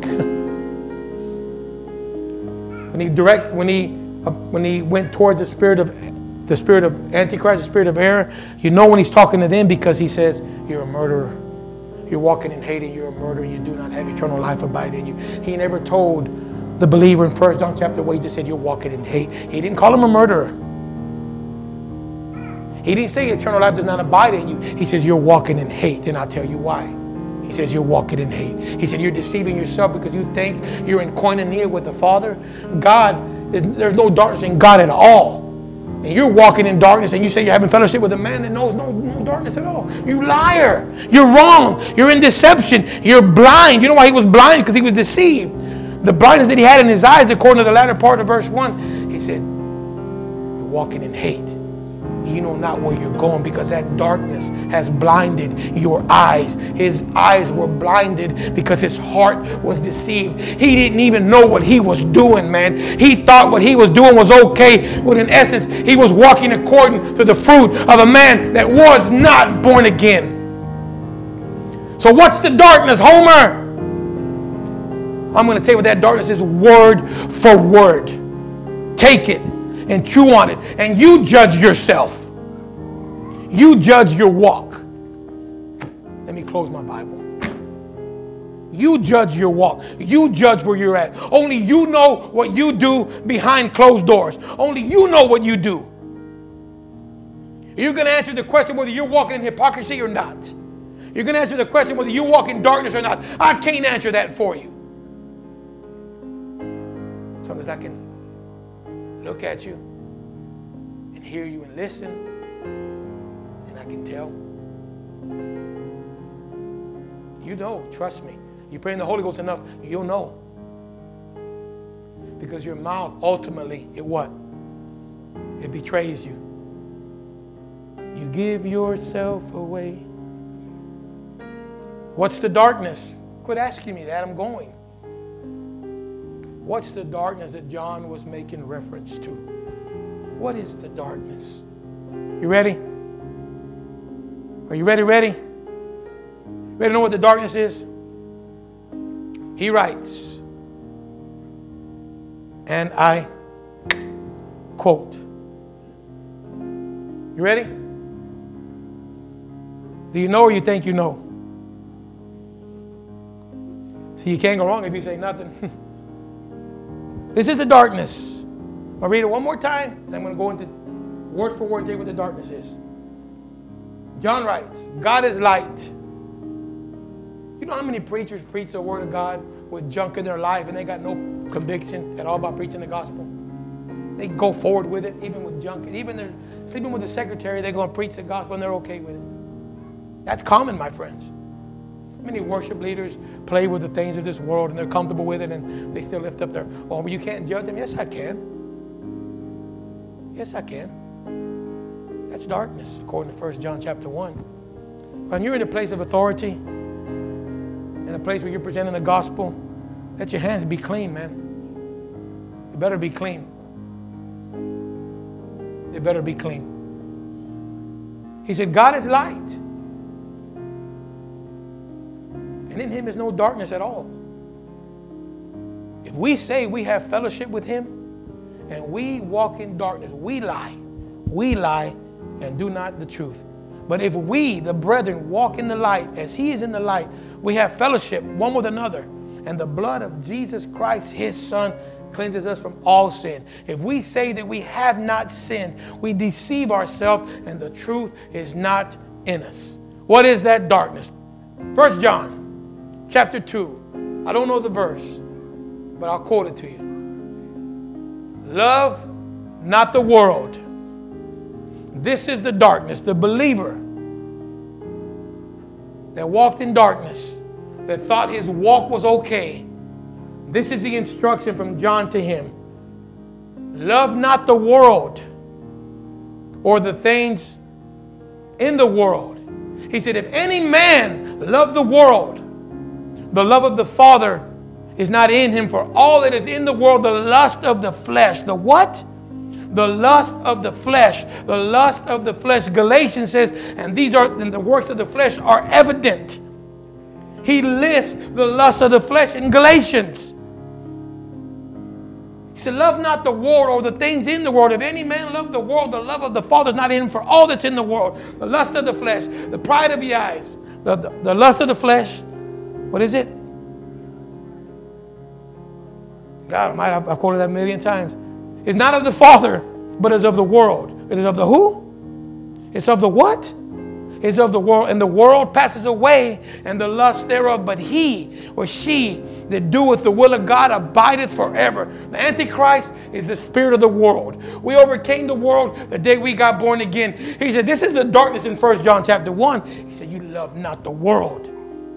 when he direct when he uh, when he went towards the spirit of the spirit of Antichrist, the spirit of error, you know when he's talking to them because he says, you're a murderer. You're walking in hate and you're a murderer. You do not have eternal life abiding in you. He never told the believer in First John chapter one, he just said, you're walking in hate. He didn't call him a murderer. He didn't say eternal life does not abide in you. He says, you're walking in hate, and I'll tell you why. He says, you're walking in hate. He said, you're deceiving yourself because you think you're in koinonia with the Father. God, is, there's no darkness in God at all. And you're walking in darkness and you say you're having fellowship with a man that knows no, no darkness at all. You liar. You're wrong. You're in deception. You're blind. You know why he was blind? Because he was deceived. The blindness that he had in his eyes, according to the latter part of verse one, he said, you're walking in hate. You know not where you're going because that darkness has blinded your eyes. His eyes were blinded because his heart was deceived. He didn't even know what he was doing, man. He thought what he was doing was okay, when in essence, he was walking according to the fruit of a man that was not born again. So what's the darkness, Homer? I'm going to tell you what that darkness is word for word. Take it and chew on it, and you judge yourself. You judge your walk. Let me close my Bible. You judge your walk. You judge where you're at. Only you know what you do behind closed doors. Only you know what you do. You're going to answer the question whether you're walking in hypocrisy or not. You're going to answer the question whether you walk in darkness or not. I can't answer that for you. Sometimes I can look at you and hear you and listen, and I can tell. You know, trust me. You pray in the Holy Ghost enough, you'll know. Because your mouth ultimately, it what? It betrays you. You give yourself away. What's the darkness? Quit asking me that, I'm going. What's the darkness that John was making reference to? What is the darkness? You ready? Are you ready, ready? Ready to know what the darkness is? He writes, and I quote. You ready? Do you know or you think you know? See, you can't go wrong if you say nothing. This is the darkness. I'll read it one more time, then I'm going to go into word for word and tell you what the darkness is. John writes, God is light. You know how many preachers preach the word of God with junk in their life and they got no conviction at all about preaching the gospel? They go forward with it, even with junk. Even they're sleeping with the secretary, they're going to preach the gospel and they're okay with it. That's common, my friends. Many worship leaders play with the things of this world and they're comfortable with it and they still lift up their, oh, but you can't judge them. Yes, I can. Yes, I can. That's darkness, according to First John chapter one. When you're in a place of authority, in a place where you're presenting the gospel, let your hands be clean, man. They better be clean. They better be clean. He said, God is light. And in him is no darkness at all. If we say we have fellowship with him and we walk in darkness, we lie. We lie and do not the truth. But if we, the brethren, walk in the light as he is in the light, we have fellowship one with another. And the blood of Jesus Christ, his son, cleanses us from all sin. If we say that we have not sinned, we deceive ourselves and the truth is not in us. What is that darkness? First John chapter two. I don't know the verse, but I'll quote it to you. Love not the world. This is the darkness, the believer that walked in darkness, that thought his walk was okay. This is the instruction from John to him. Love not the world or the things in the world. He said, if any man love the world, the love of the Father is not in him. For all that is in the world, the lust of the flesh. The what? The lust of the flesh. The lust of the flesh. Galatians says, and these are, and the works of the flesh are evident. He lists the lust of the flesh in Galatians. He said, love not the world or the things in the world. If any man love the world, the love of the Father is not in him. For all that's in the world, the lust of the flesh, the pride of the eyes, the, the, the lust of the flesh. What is it? God Almighty, I've, I've quoted that a million times. It's not of the Father, but is of the world. It is of the who? It's of the what? It's of the world. And the world passes away, and the lust thereof. But he or she that doeth the will of God abideth forever. The Antichrist is the spirit of the world. We overcame the world the day we got born again. He said, this is the darkness in First John chapter one. He said, you love not the world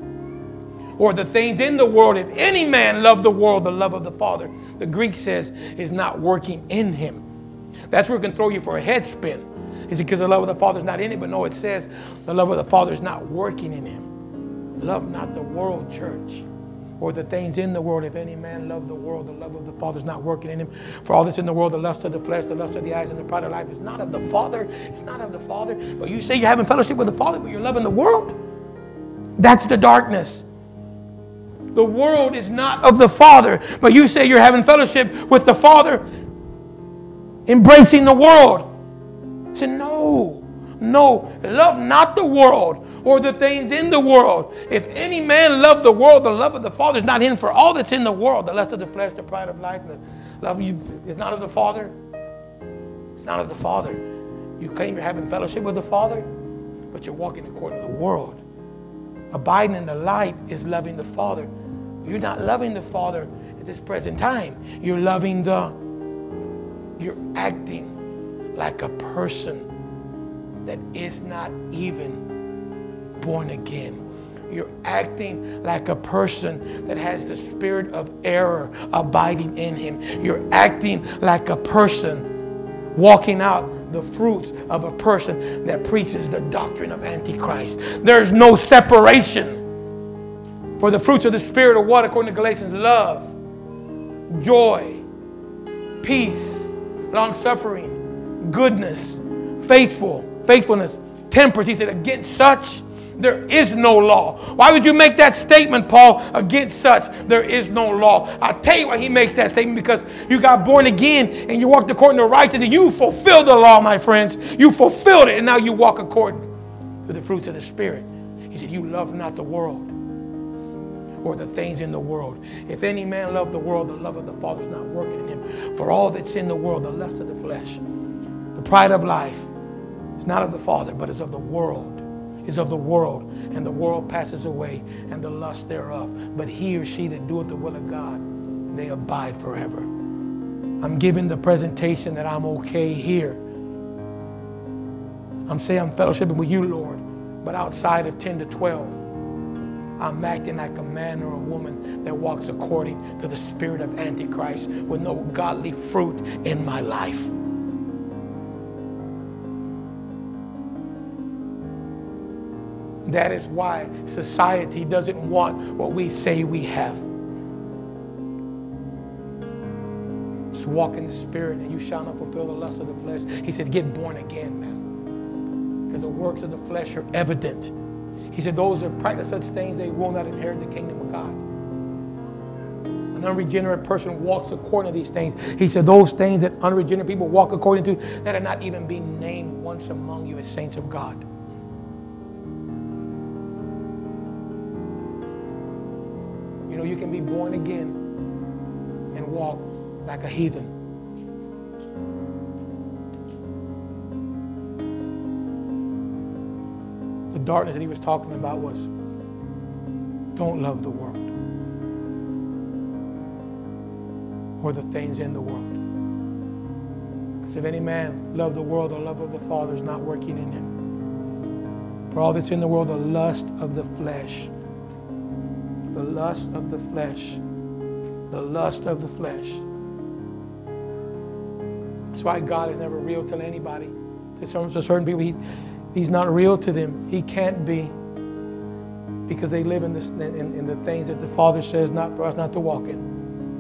or the things in the world. If any man love the world, the love of the Father, the Greek says, is not working in him. That's where it can throw you for a head spin. Is it because the love of the Father is not in it? But no, it says the love of the Father is not working in him. Love not the world, church, or the things in the world. If any man love the world, the love of the Father is not working in him. For all that's in the world, the lust of the flesh, the lust of the eyes, and the pride of life is not of the Father. It's not of the Father. But you say you're having fellowship with the Father, but you're loving the world. That's the darkness. The world is not of the Father, but you say you're having fellowship with the Father, embracing the world. Say, no, no, love not the world or the things in the world. If any man love the world, the love of the Father is not in him. For all that's in the world, the lust of the flesh, the pride of life, the love you is not of the Father. It's not of the Father. You claim you're having fellowship with the Father, but you're walking according to the world. Abiding in the light is loving the Father. You're not loving the Father at this present time. You're loving the, you're acting like a person that is not even born again. You're acting like a person that has the spirit of error abiding in him. You're acting like a person walking out the fruits of a person that preaches the doctrine of Antichrist. There's no separation. For the fruits of the Spirit are what, according to Galatians? Love, joy, peace, long-suffering, goodness, faithful, faithfulness, temperance. He said, against such there is no law. Why would you make that statement, Paul? Against such there is no law. I'll tell you why he makes that statement, because you got born again and you walked according to righteousness. You fulfilled the law, my friends. You fulfilled it, and now you walk according to the fruits of the Spirit. He said, you love not the world or the things in the world. If any man love the world, the love of the Father is not working in him. For all that's in the world, the lust of the flesh, the pride of life, is not of the Father, but is of the world. Is of the world, and the world passes away, and the lust thereof. But he or she that doeth the will of God, they abide forever. I'm giving the presentation that I'm okay here. I'm saying I'm fellowshipping with you, Lord, but outside of ten to twelve, I'm acting like a man or a woman that walks according to the spirit of Antichrist with no godly fruit in my life. That is why society doesn't want what we say we have. Just walk in the Spirit and you shall not fulfill the lust of the flesh. He said, get born again, man. Because the works of the flesh are evident. He said, those that practice such things, they will not inherit the kingdom of God. An unregenerate person walks according to these things. He said, those things that unregenerate people walk according to, that are not even being named once among you as saints of God. You know, you can be born again and walk like a heathen. The darkness that he was talking about was, don't love the world or the things in the world. Because if any man love the world, the love of the Father is not working in him. For all that's in the world, the lust of the flesh, the lust of the flesh, the lust of the flesh. That's why God is never real to anybody. To some to certain people, he, He's not real to them. He can't be, because they live in, this, in, in the things that the Father says not for us not to walk in.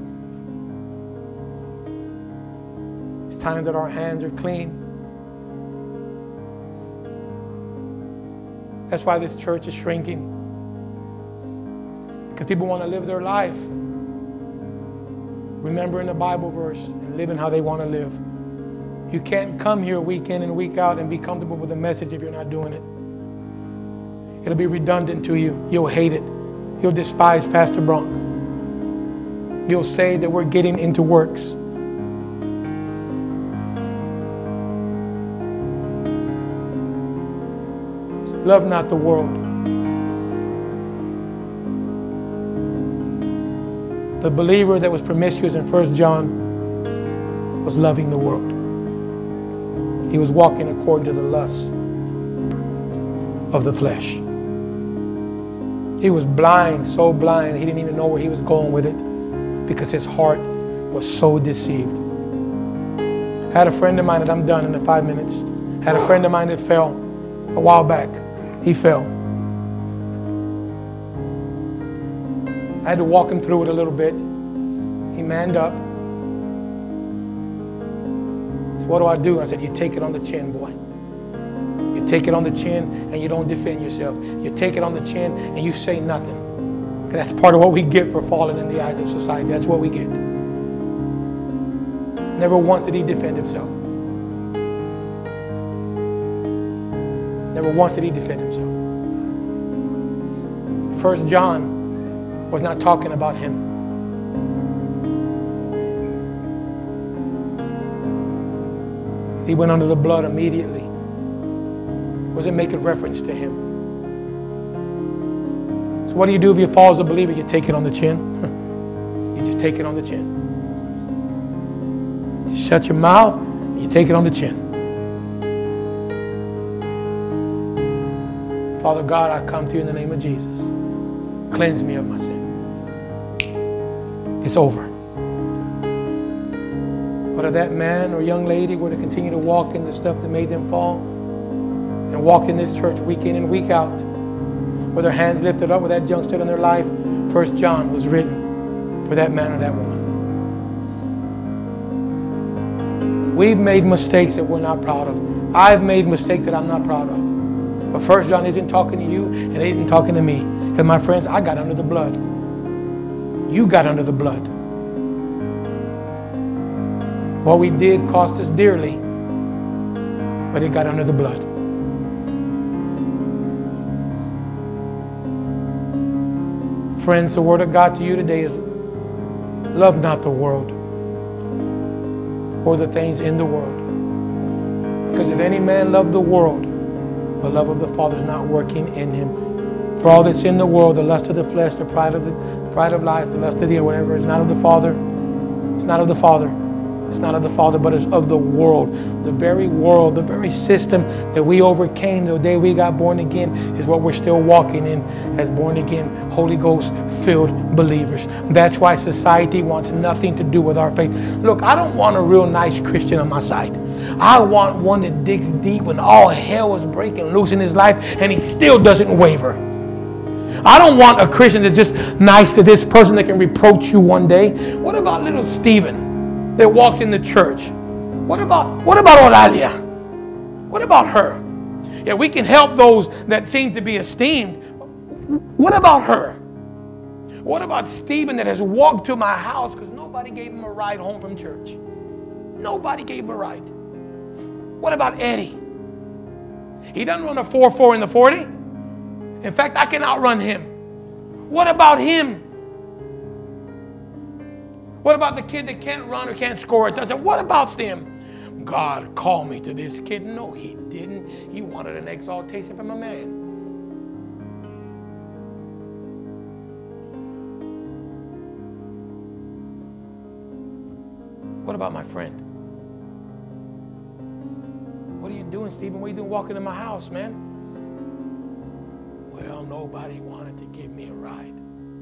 It's times that our hands are clean. That's why this church is shrinking. Because people want to live their life remembering the Bible verse and living how they want to live. You can't come here week in and week out and be comfortable with the message if you're not doing it. It'll be redundant to you. You'll hate it. You'll despise Pastor Bronk. You'll say that we're getting into works. Love not the world. The believer that was promiscuous in First John was loving the world. He was walking according to the lust of the flesh. He was blind, so blind, he didn't even know where he was going with it because his heart was so deceived. I had a friend of mine, that I'm done in the five minutes, had a friend of mine that fell a while back. He fell. I had to walk him through it a little bit. He manned up. So what do I do? I said, you take it on the chin, boy. You take it on the chin and you don't defend yourself. You take it on the chin and you say nothing. That's part of what we get for falling in the eyes of society. That's what we get. Never once did he defend himself. Never once did he defend himself. First John was not talking about him. He went under the blood immediately. Wasn't making reference to him. So what do you do if you fall as a believer? You take it on the chin. You just take it on the chin. You shut your mouth, and you take it on the chin. Father God, I come to you in the name of Jesus. Cleanse me of my sin. It's over. But if that man or young lady were to continue to walk in the stuff that made them fall, and walk in this church week in and week out, with their hands lifted up, with that junk still in their life, First John was written for that man or that woman. We've made mistakes that we're not proud of. I've made mistakes that I'm not proud of. But First John isn't talking to you and it isn't talking to me. Because my friends, I got under the blood. You got under the blood. What we did cost us dearly, but it got under the blood. Friends, the word of God to you today is love not the world or the things in the world. Because if any man love the world, the love of the Father is not working in him. For all that's in the world, the lust of the flesh, the pride of the, the pride of life, the lust of the whatever, is not of the Father. It's not of the Father. It's not of the Father, but it's of the world. The very world, the very system that we overcame the day we got born again is what we're still walking in as born again, Holy Ghost filled believers. That's why society wants nothing to do with our faith. Look, I don't want a real nice Christian on my side. I want one that digs deep when all hell is breaking loose in his life and he still doesn't waver. I don't want a Christian that's just nice to this person that can reproach you one day. What about little Stephen that walks in the church? What about what about Oralia? What about her? Yeah, we can help those that seem to be esteemed. What about her? What about Stephen that has walked to my house because nobody gave him a ride home from church? Nobody gave him a ride. What about Eddie? He doesn't run a four four in the forty. In fact, I can outrun him. What about him? What about the kid that can't run or can't score a touchdown? What about them? God called me to this kid. No, he didn't. He wanted an exaltation from a man. What about my friend? What are you doing, Stephen? What are you doing walking in my house, man? Well, nobody wanted to give me a ride.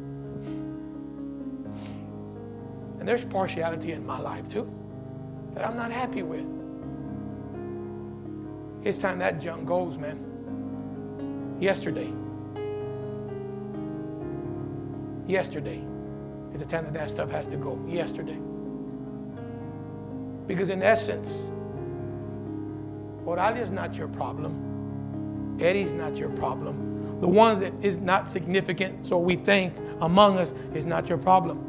And there's partiality in my life too that I'm not happy with. It's time that junk goes, man. Yesterday. Yesterday is the time that that stuff has to go. Yesterday. Because in essence, Oralia's not your problem. Eddie's not your problem. The ones that is not significant, so we think, among us is not your problem.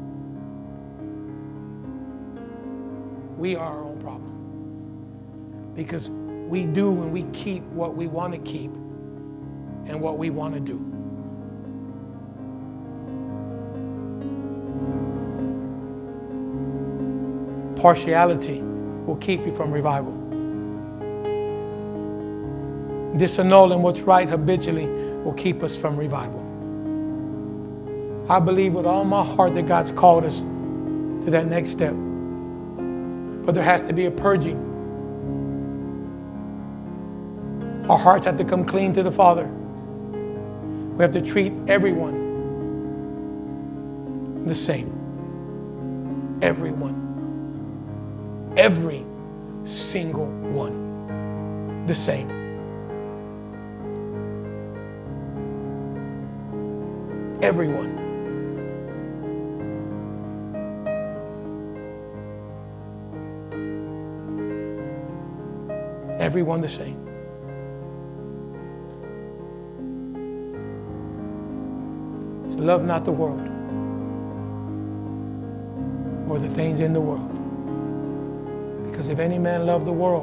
We are our own problem. Because we do and we keep what we want to keep and what we want to do. Partiality will keep you from revival. Disannulling what's right habitually will keep us from revival. I believe with all my heart that God's called us to that next step. But there has to be a purging. Our hearts have to come clean to the Father. We have to treat everyone the same. Everyone. Every single one the same. Everyone. Everyone the same. So love not the world or the things in the world. Because if any man love the world,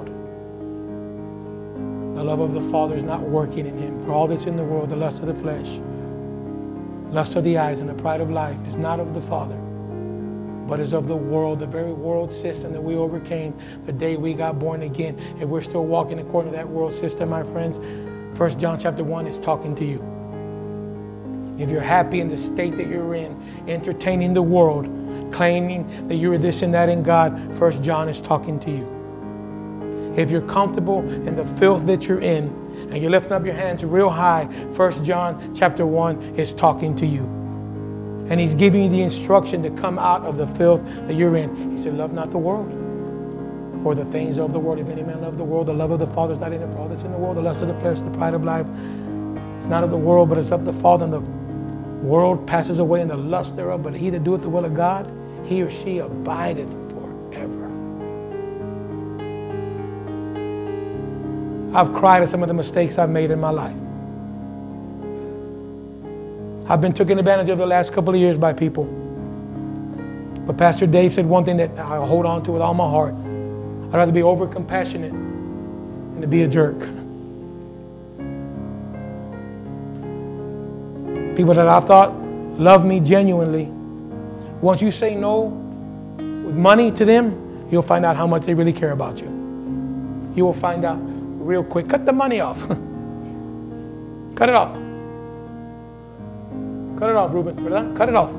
the love of the Father is not working in him. For all that's in the world, the lust of the flesh, lust of the eyes, and the pride of life is not of the Father, but is of the world, the very world system that we overcame the day we got born again. If we're still walking according to that world system, my friends, First John chapter one is talking to you. If you're happy in the state that you're in, entertaining the world, claiming that you're this and that in God, First John is talking to you. If you're comfortable in the filth that you're in, and you're lifting up your hands real high, First John chapter one is talking to you. And he's giving you the instruction to come out of the filth that you're in. He said, love not the world or the things of the world. If any man love the world, the love of the Father is not in him. For all that's in the world, the lust of the flesh, the pride of life, it's not of the world, but it's of the Father. And the world passes away and the lust thereof, but he that doeth the will of God, he or she abideth forever. I've cried at some of the mistakes I've made in my life. I've been taken advantage of the last couple of years by people. But Pastor Dave said one thing that I hold on to with all my heart. I'd rather be over compassionate than to be a jerk. People that I thought loved me genuinely, once you say no with money to them, you'll find out how much they really care about you. You will find out real quick. Cut the money off. Cut it off. Cut it off, Ruben. Brother, cut it off.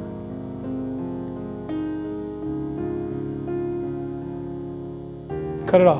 Cut it off.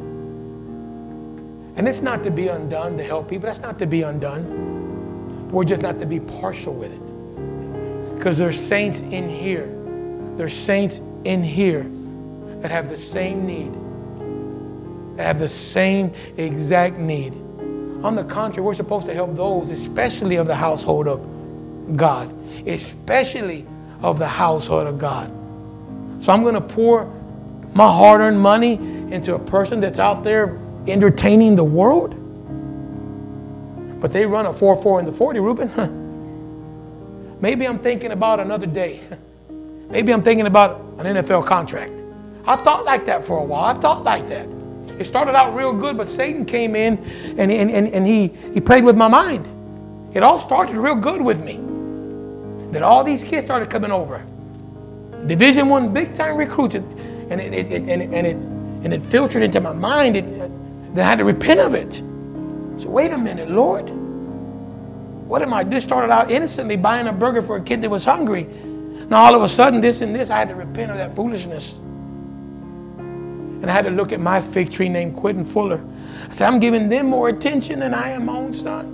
And it's not to be undone to help people. That's not to be undone. We're just not to be partial with it. Because there's saints in here. There's saints in here that have the same need. That have the same exact need. On the contrary, we're supposed to help those, especially of the household of God. Especially of the household of God. So I'm going to pour my hard-earned money into a person that's out there entertaining the world. But they run a four four in the forty, Ruben. Huh. Maybe I'm thinking about another day. Maybe I'm thinking about an N F L contract. I thought like that for a while. I thought like that. It started out real good, but Satan came in and, and, and, and he, he played with my mind. It all started real good with me. Then all these kids started coming over. Division One big time recruits. And it, it, it, and, it, and, it, and it filtered into my mind. It, then I had to repent of it. So wait a minute, Lord. What am I? This started out innocently buying a burger for a kid that was hungry. Now all of a sudden, this and this, I had to repent of that foolishness. And I had to look at my fig tree named Quentin Fuller. I said, I'm giving them more attention than I am my own son.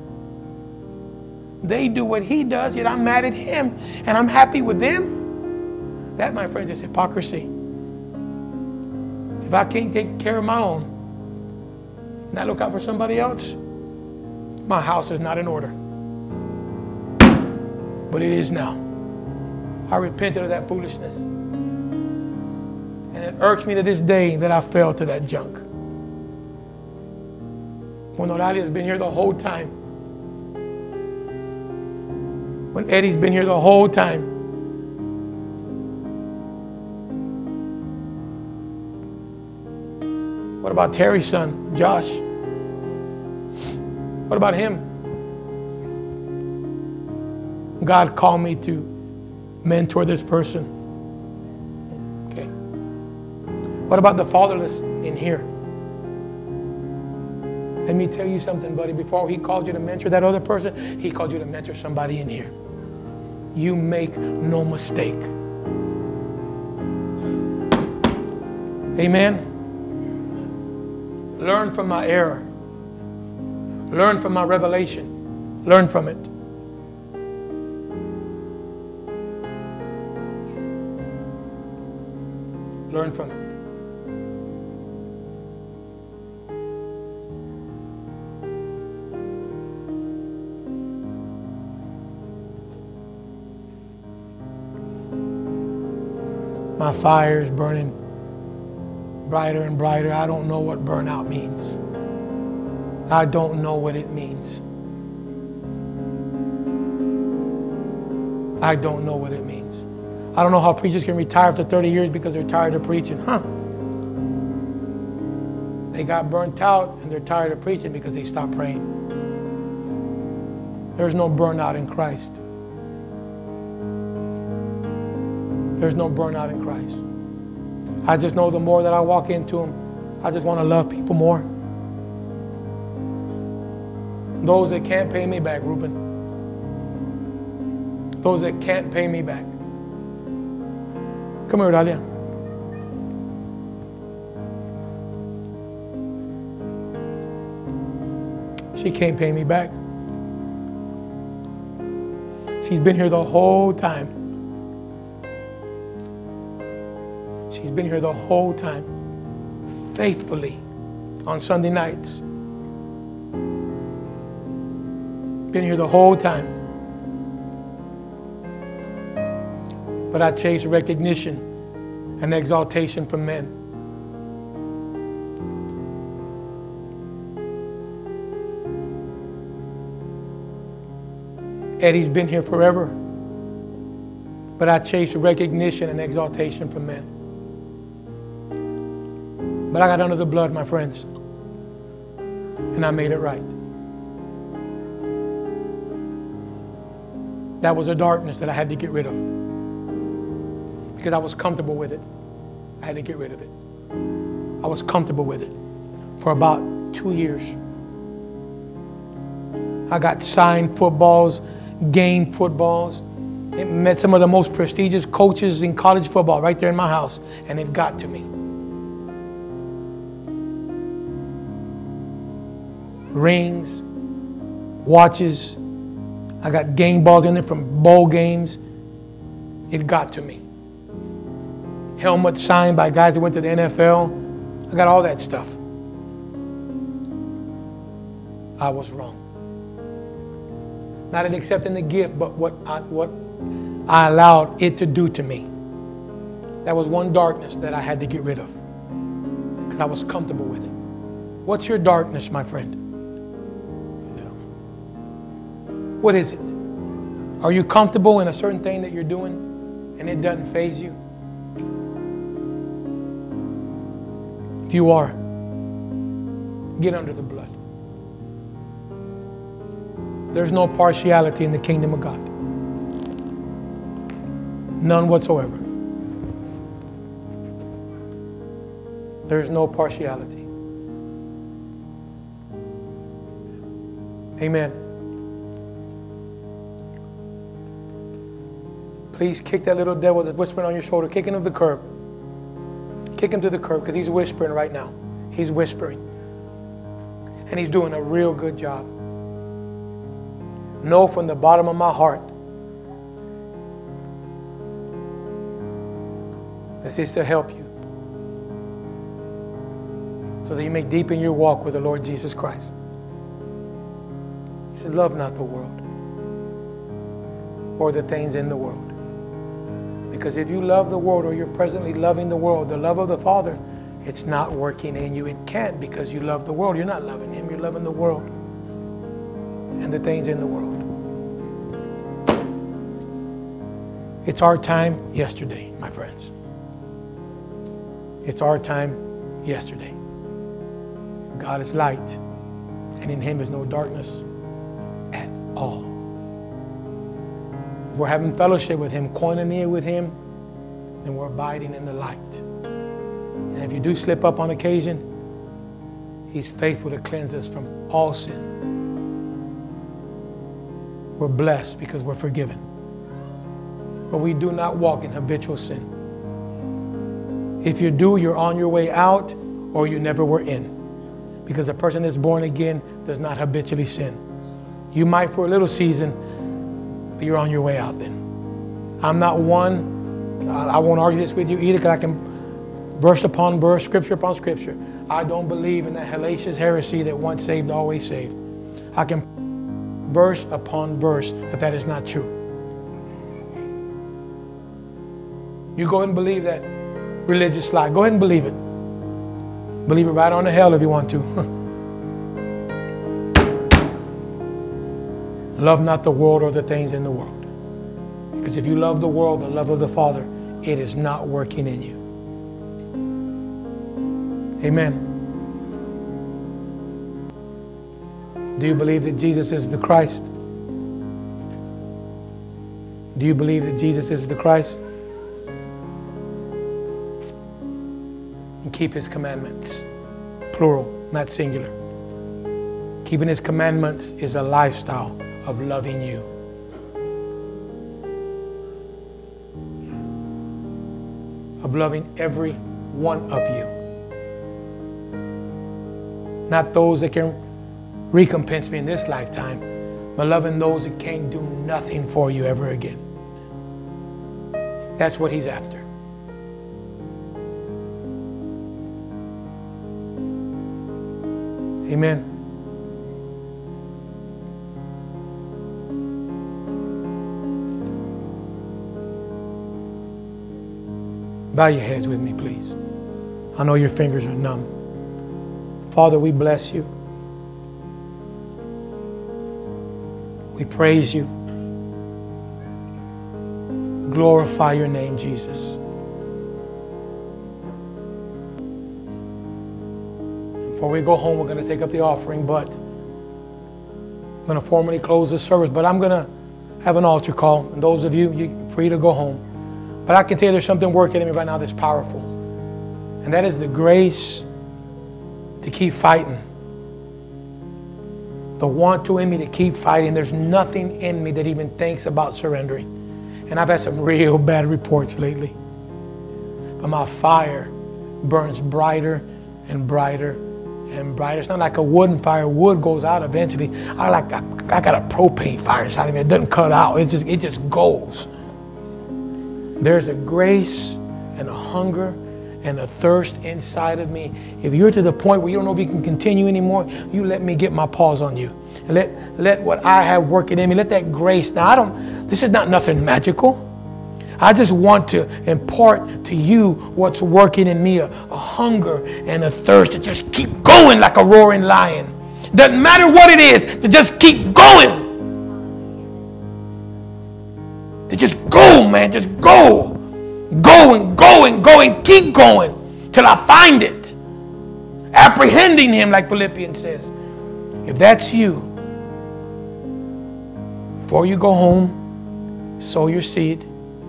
They do what he does, yet I'm mad at him. And I'm happy with them. That, my friends, is hypocrisy. If I can't take care of my own, and I look out for somebody else, my house is not in order. But it is now. I repented of that foolishness. And it irks me to this day that I fell to that junk. When Oralia has been here the whole time. When Eddie's been here the whole time. What about Terry's son, Josh? What about him? God called me to mentor this person. Okay. What about the fatherless in here? Let me tell you something, buddy. Before he called you to mentor that other person, he called you to mentor somebody in here. You make no mistake. Amen. Learn from my error. Learn from my revelation. Learn from it. Learn from it. My fire is burning brighter and brighter. I don't know what burnout means. I don't know what it means. I don't know what it means. I don't know how preachers can retire after thirty years because they're tired of preaching. Huh? They got burnt out and they're tired of preaching because they stopped praying. There's no burnout in Christ. There's no burnout in Christ. I just know the more that I walk into Him, I just want to love people more. Those that can't pay me back, Ruben. Those that can't pay me back. Come here, Dalia. She can't pay me back. She's been here the whole time. She's been here the whole time, faithfully, on Sunday nights. Been here the whole time. But I chase recognition and exaltation from men. Eddie's been here forever. But I chased recognition and exaltation from men. But I got under the blood, my friends. And I made it right. That was a darkness that I had to get rid of. Because I was comfortable with it. I had to get rid of it. I was comfortable with it for about two years. I got signed footballs, game footballs. It met some of the most prestigious coaches in college football right there in my house, and it got to me. Rings, watches. I got game balls in there from bowl games. It got to me. Helmets signed by guys that went to the N F L. I got all that stuff. I was wrong. Not in accepting the gift, but what I, what I allowed it to do to me. That was one darkness that I had to get rid of because I was comfortable with it. What's your darkness, my friend? What is it? Are you comfortable in a certain thing that you're doing and it doesn't faze you? If you are, get under the blood. There's no partiality in the kingdom of God. None whatsoever. There's no partiality. Amen. Please kick that little devil that's whispering on your shoulder. Kick him to the curb. Kick him to the curb because he's whispering right now. He's whispering. And he's doing a real good job. Know from the bottom of my heart this is to help you so that you may deepen your walk with the Lord Jesus Christ. He said, love not the world or the things in the world. Because if you love the world or you're presently loving the world, the love of the Father, it's not working in you. It can't because you love the world. You're not loving Him. You're loving the world and the things in the world. It's our time yesterday, my friends. It's our time yesterday. God is light, and in Him is no darkness at all. If we're having fellowship with Him, koinonia with Him, then we're abiding in the light. And if you do slip up on occasion, He's faithful to cleanse us from all sin. We're blessed because we're forgiven. But we do not walk in habitual sin. If you do, you're on your way out or you never were in. Because a person that's born again does not habitually sin. You might for a little season, but you're on your way out then. I'm not one, I won't argue this with you either because I can verse upon verse, scripture upon scripture. I don't believe in that hellacious heresy that once saved, always saved. I can verse upon verse that that is not true. You go ahead and believe that religious lie. Go ahead and believe it. Believe it right on the hell if you want to. Love not the world or the things in the world. Because if you love the world, the love of the Father, it is not working in you. Amen. Do you believe that Jesus is the Christ? Do you believe that Jesus is the Christ? And keep His commandments. Plural, not singular. Keeping His commandments is a lifestyle of loving you. Of loving every one of you. Not those that can recompense me in this lifetime, but loving those that can't do nothing for you ever again. That's what He's after. Amen. Bow your heads with me, please. I know your fingers are numb. Father, we bless you. We praise you. glorify your name, Jesus. Before we go home, we're going to take up the offering, but I'm going to formally close the service, but I'm going to have an altar call. And those of you, you're free to go home. But I can tell you there's something working in me right now that's powerful. And that is the grace to keep fighting. The want to in me to keep fighting. There's nothing in me that even thinks about surrendering. And I've had some real bad reports lately. But my fire burns brighter and brighter and brighter. It's not like a wooden fire. Wood goes out eventually. I like I, I got a propane fire inside of me. It doesn't cut out. It just it just goes. There's a grace and a hunger and a thirst inside of me. If you're to the point where you don't know if you can continue anymore, you let me get my paws on you. And let let what I have working in me, let that grace. Now I don't, this is not nothing magical. I just want to impart to you what's working in me, a, a hunger and a thirst to just keep going like a roaring lion. Doesn't matter what it is, to just keep going. To just go, man, just go. Go and go and go and keep going till I find it. Apprehending him, like Philippians says. If that's you, before you go home, sow your seed.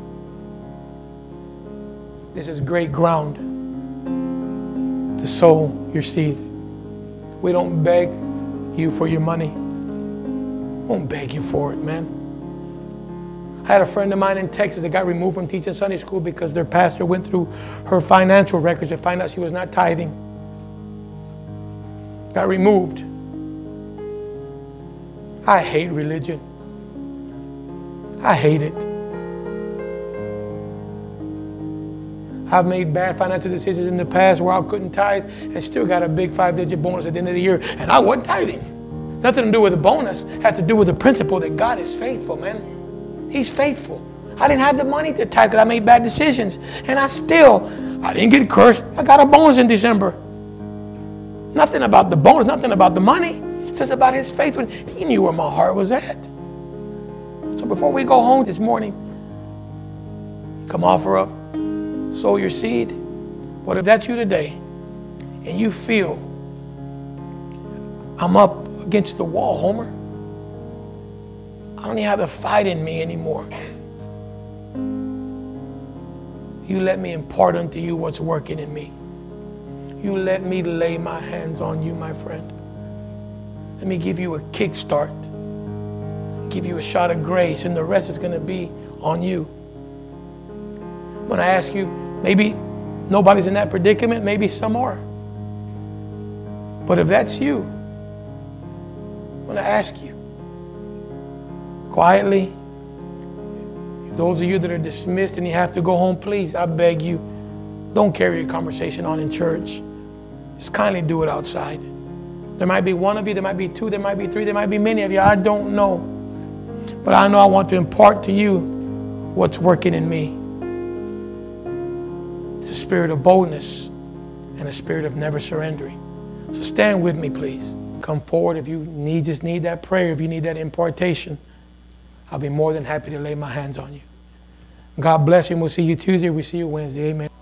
This is great ground to sow your seed. We don't beg you for your money. We won't beg you for it, man. I had a friend of mine in Texas that got removed from teaching Sunday school because their pastor went through her financial records to find out she was not tithing. Got removed. I hate religion. I hate it. I've made bad financial decisions in the past where I couldn't tithe and still got a big five-digit bonus at the end of the year, and I wasn't tithing. Nothing to do with the bonus. It has to do with the principle that God is faithful, man. He's faithful. I didn't have the money to tithe because I made bad decisions, and I still, I didn't get cursed. I got a bonus in December. Nothing about the bonus, nothing about the money. It's just about his faithfulness. He knew where my heart was at. So before we go home this morning, come offer up. Sow your seed. But if that's you today and you feel I'm up against the wall, Homer, I don't even have the fight in me anymore. You let me impart unto you what's working in me. You let me lay my hands on you, my friend. Let me give you a kickstart. Give you a shot of grace, and the rest is going to be on you. When I ask you, maybe nobody's in that predicament, maybe some are. But if that's you, I'm going to ask you, quietly, those of you that are dismissed and you have to go home, please, I beg you, don't carry a conversation on in church. Just kindly do it outside. There might be one of you, there might be two, there might be three, there might be many of you, I don't know. But I know I want to impart to you what's working in me. It's a spirit of boldness and a spirit of never surrendering. So stand with me, please. Come forward if you need, just need that prayer, if you need that impartation. I'll be more than happy to lay my hands on you. God bless you, and we'll see you Tuesday. We'll see you Wednesday. Amen.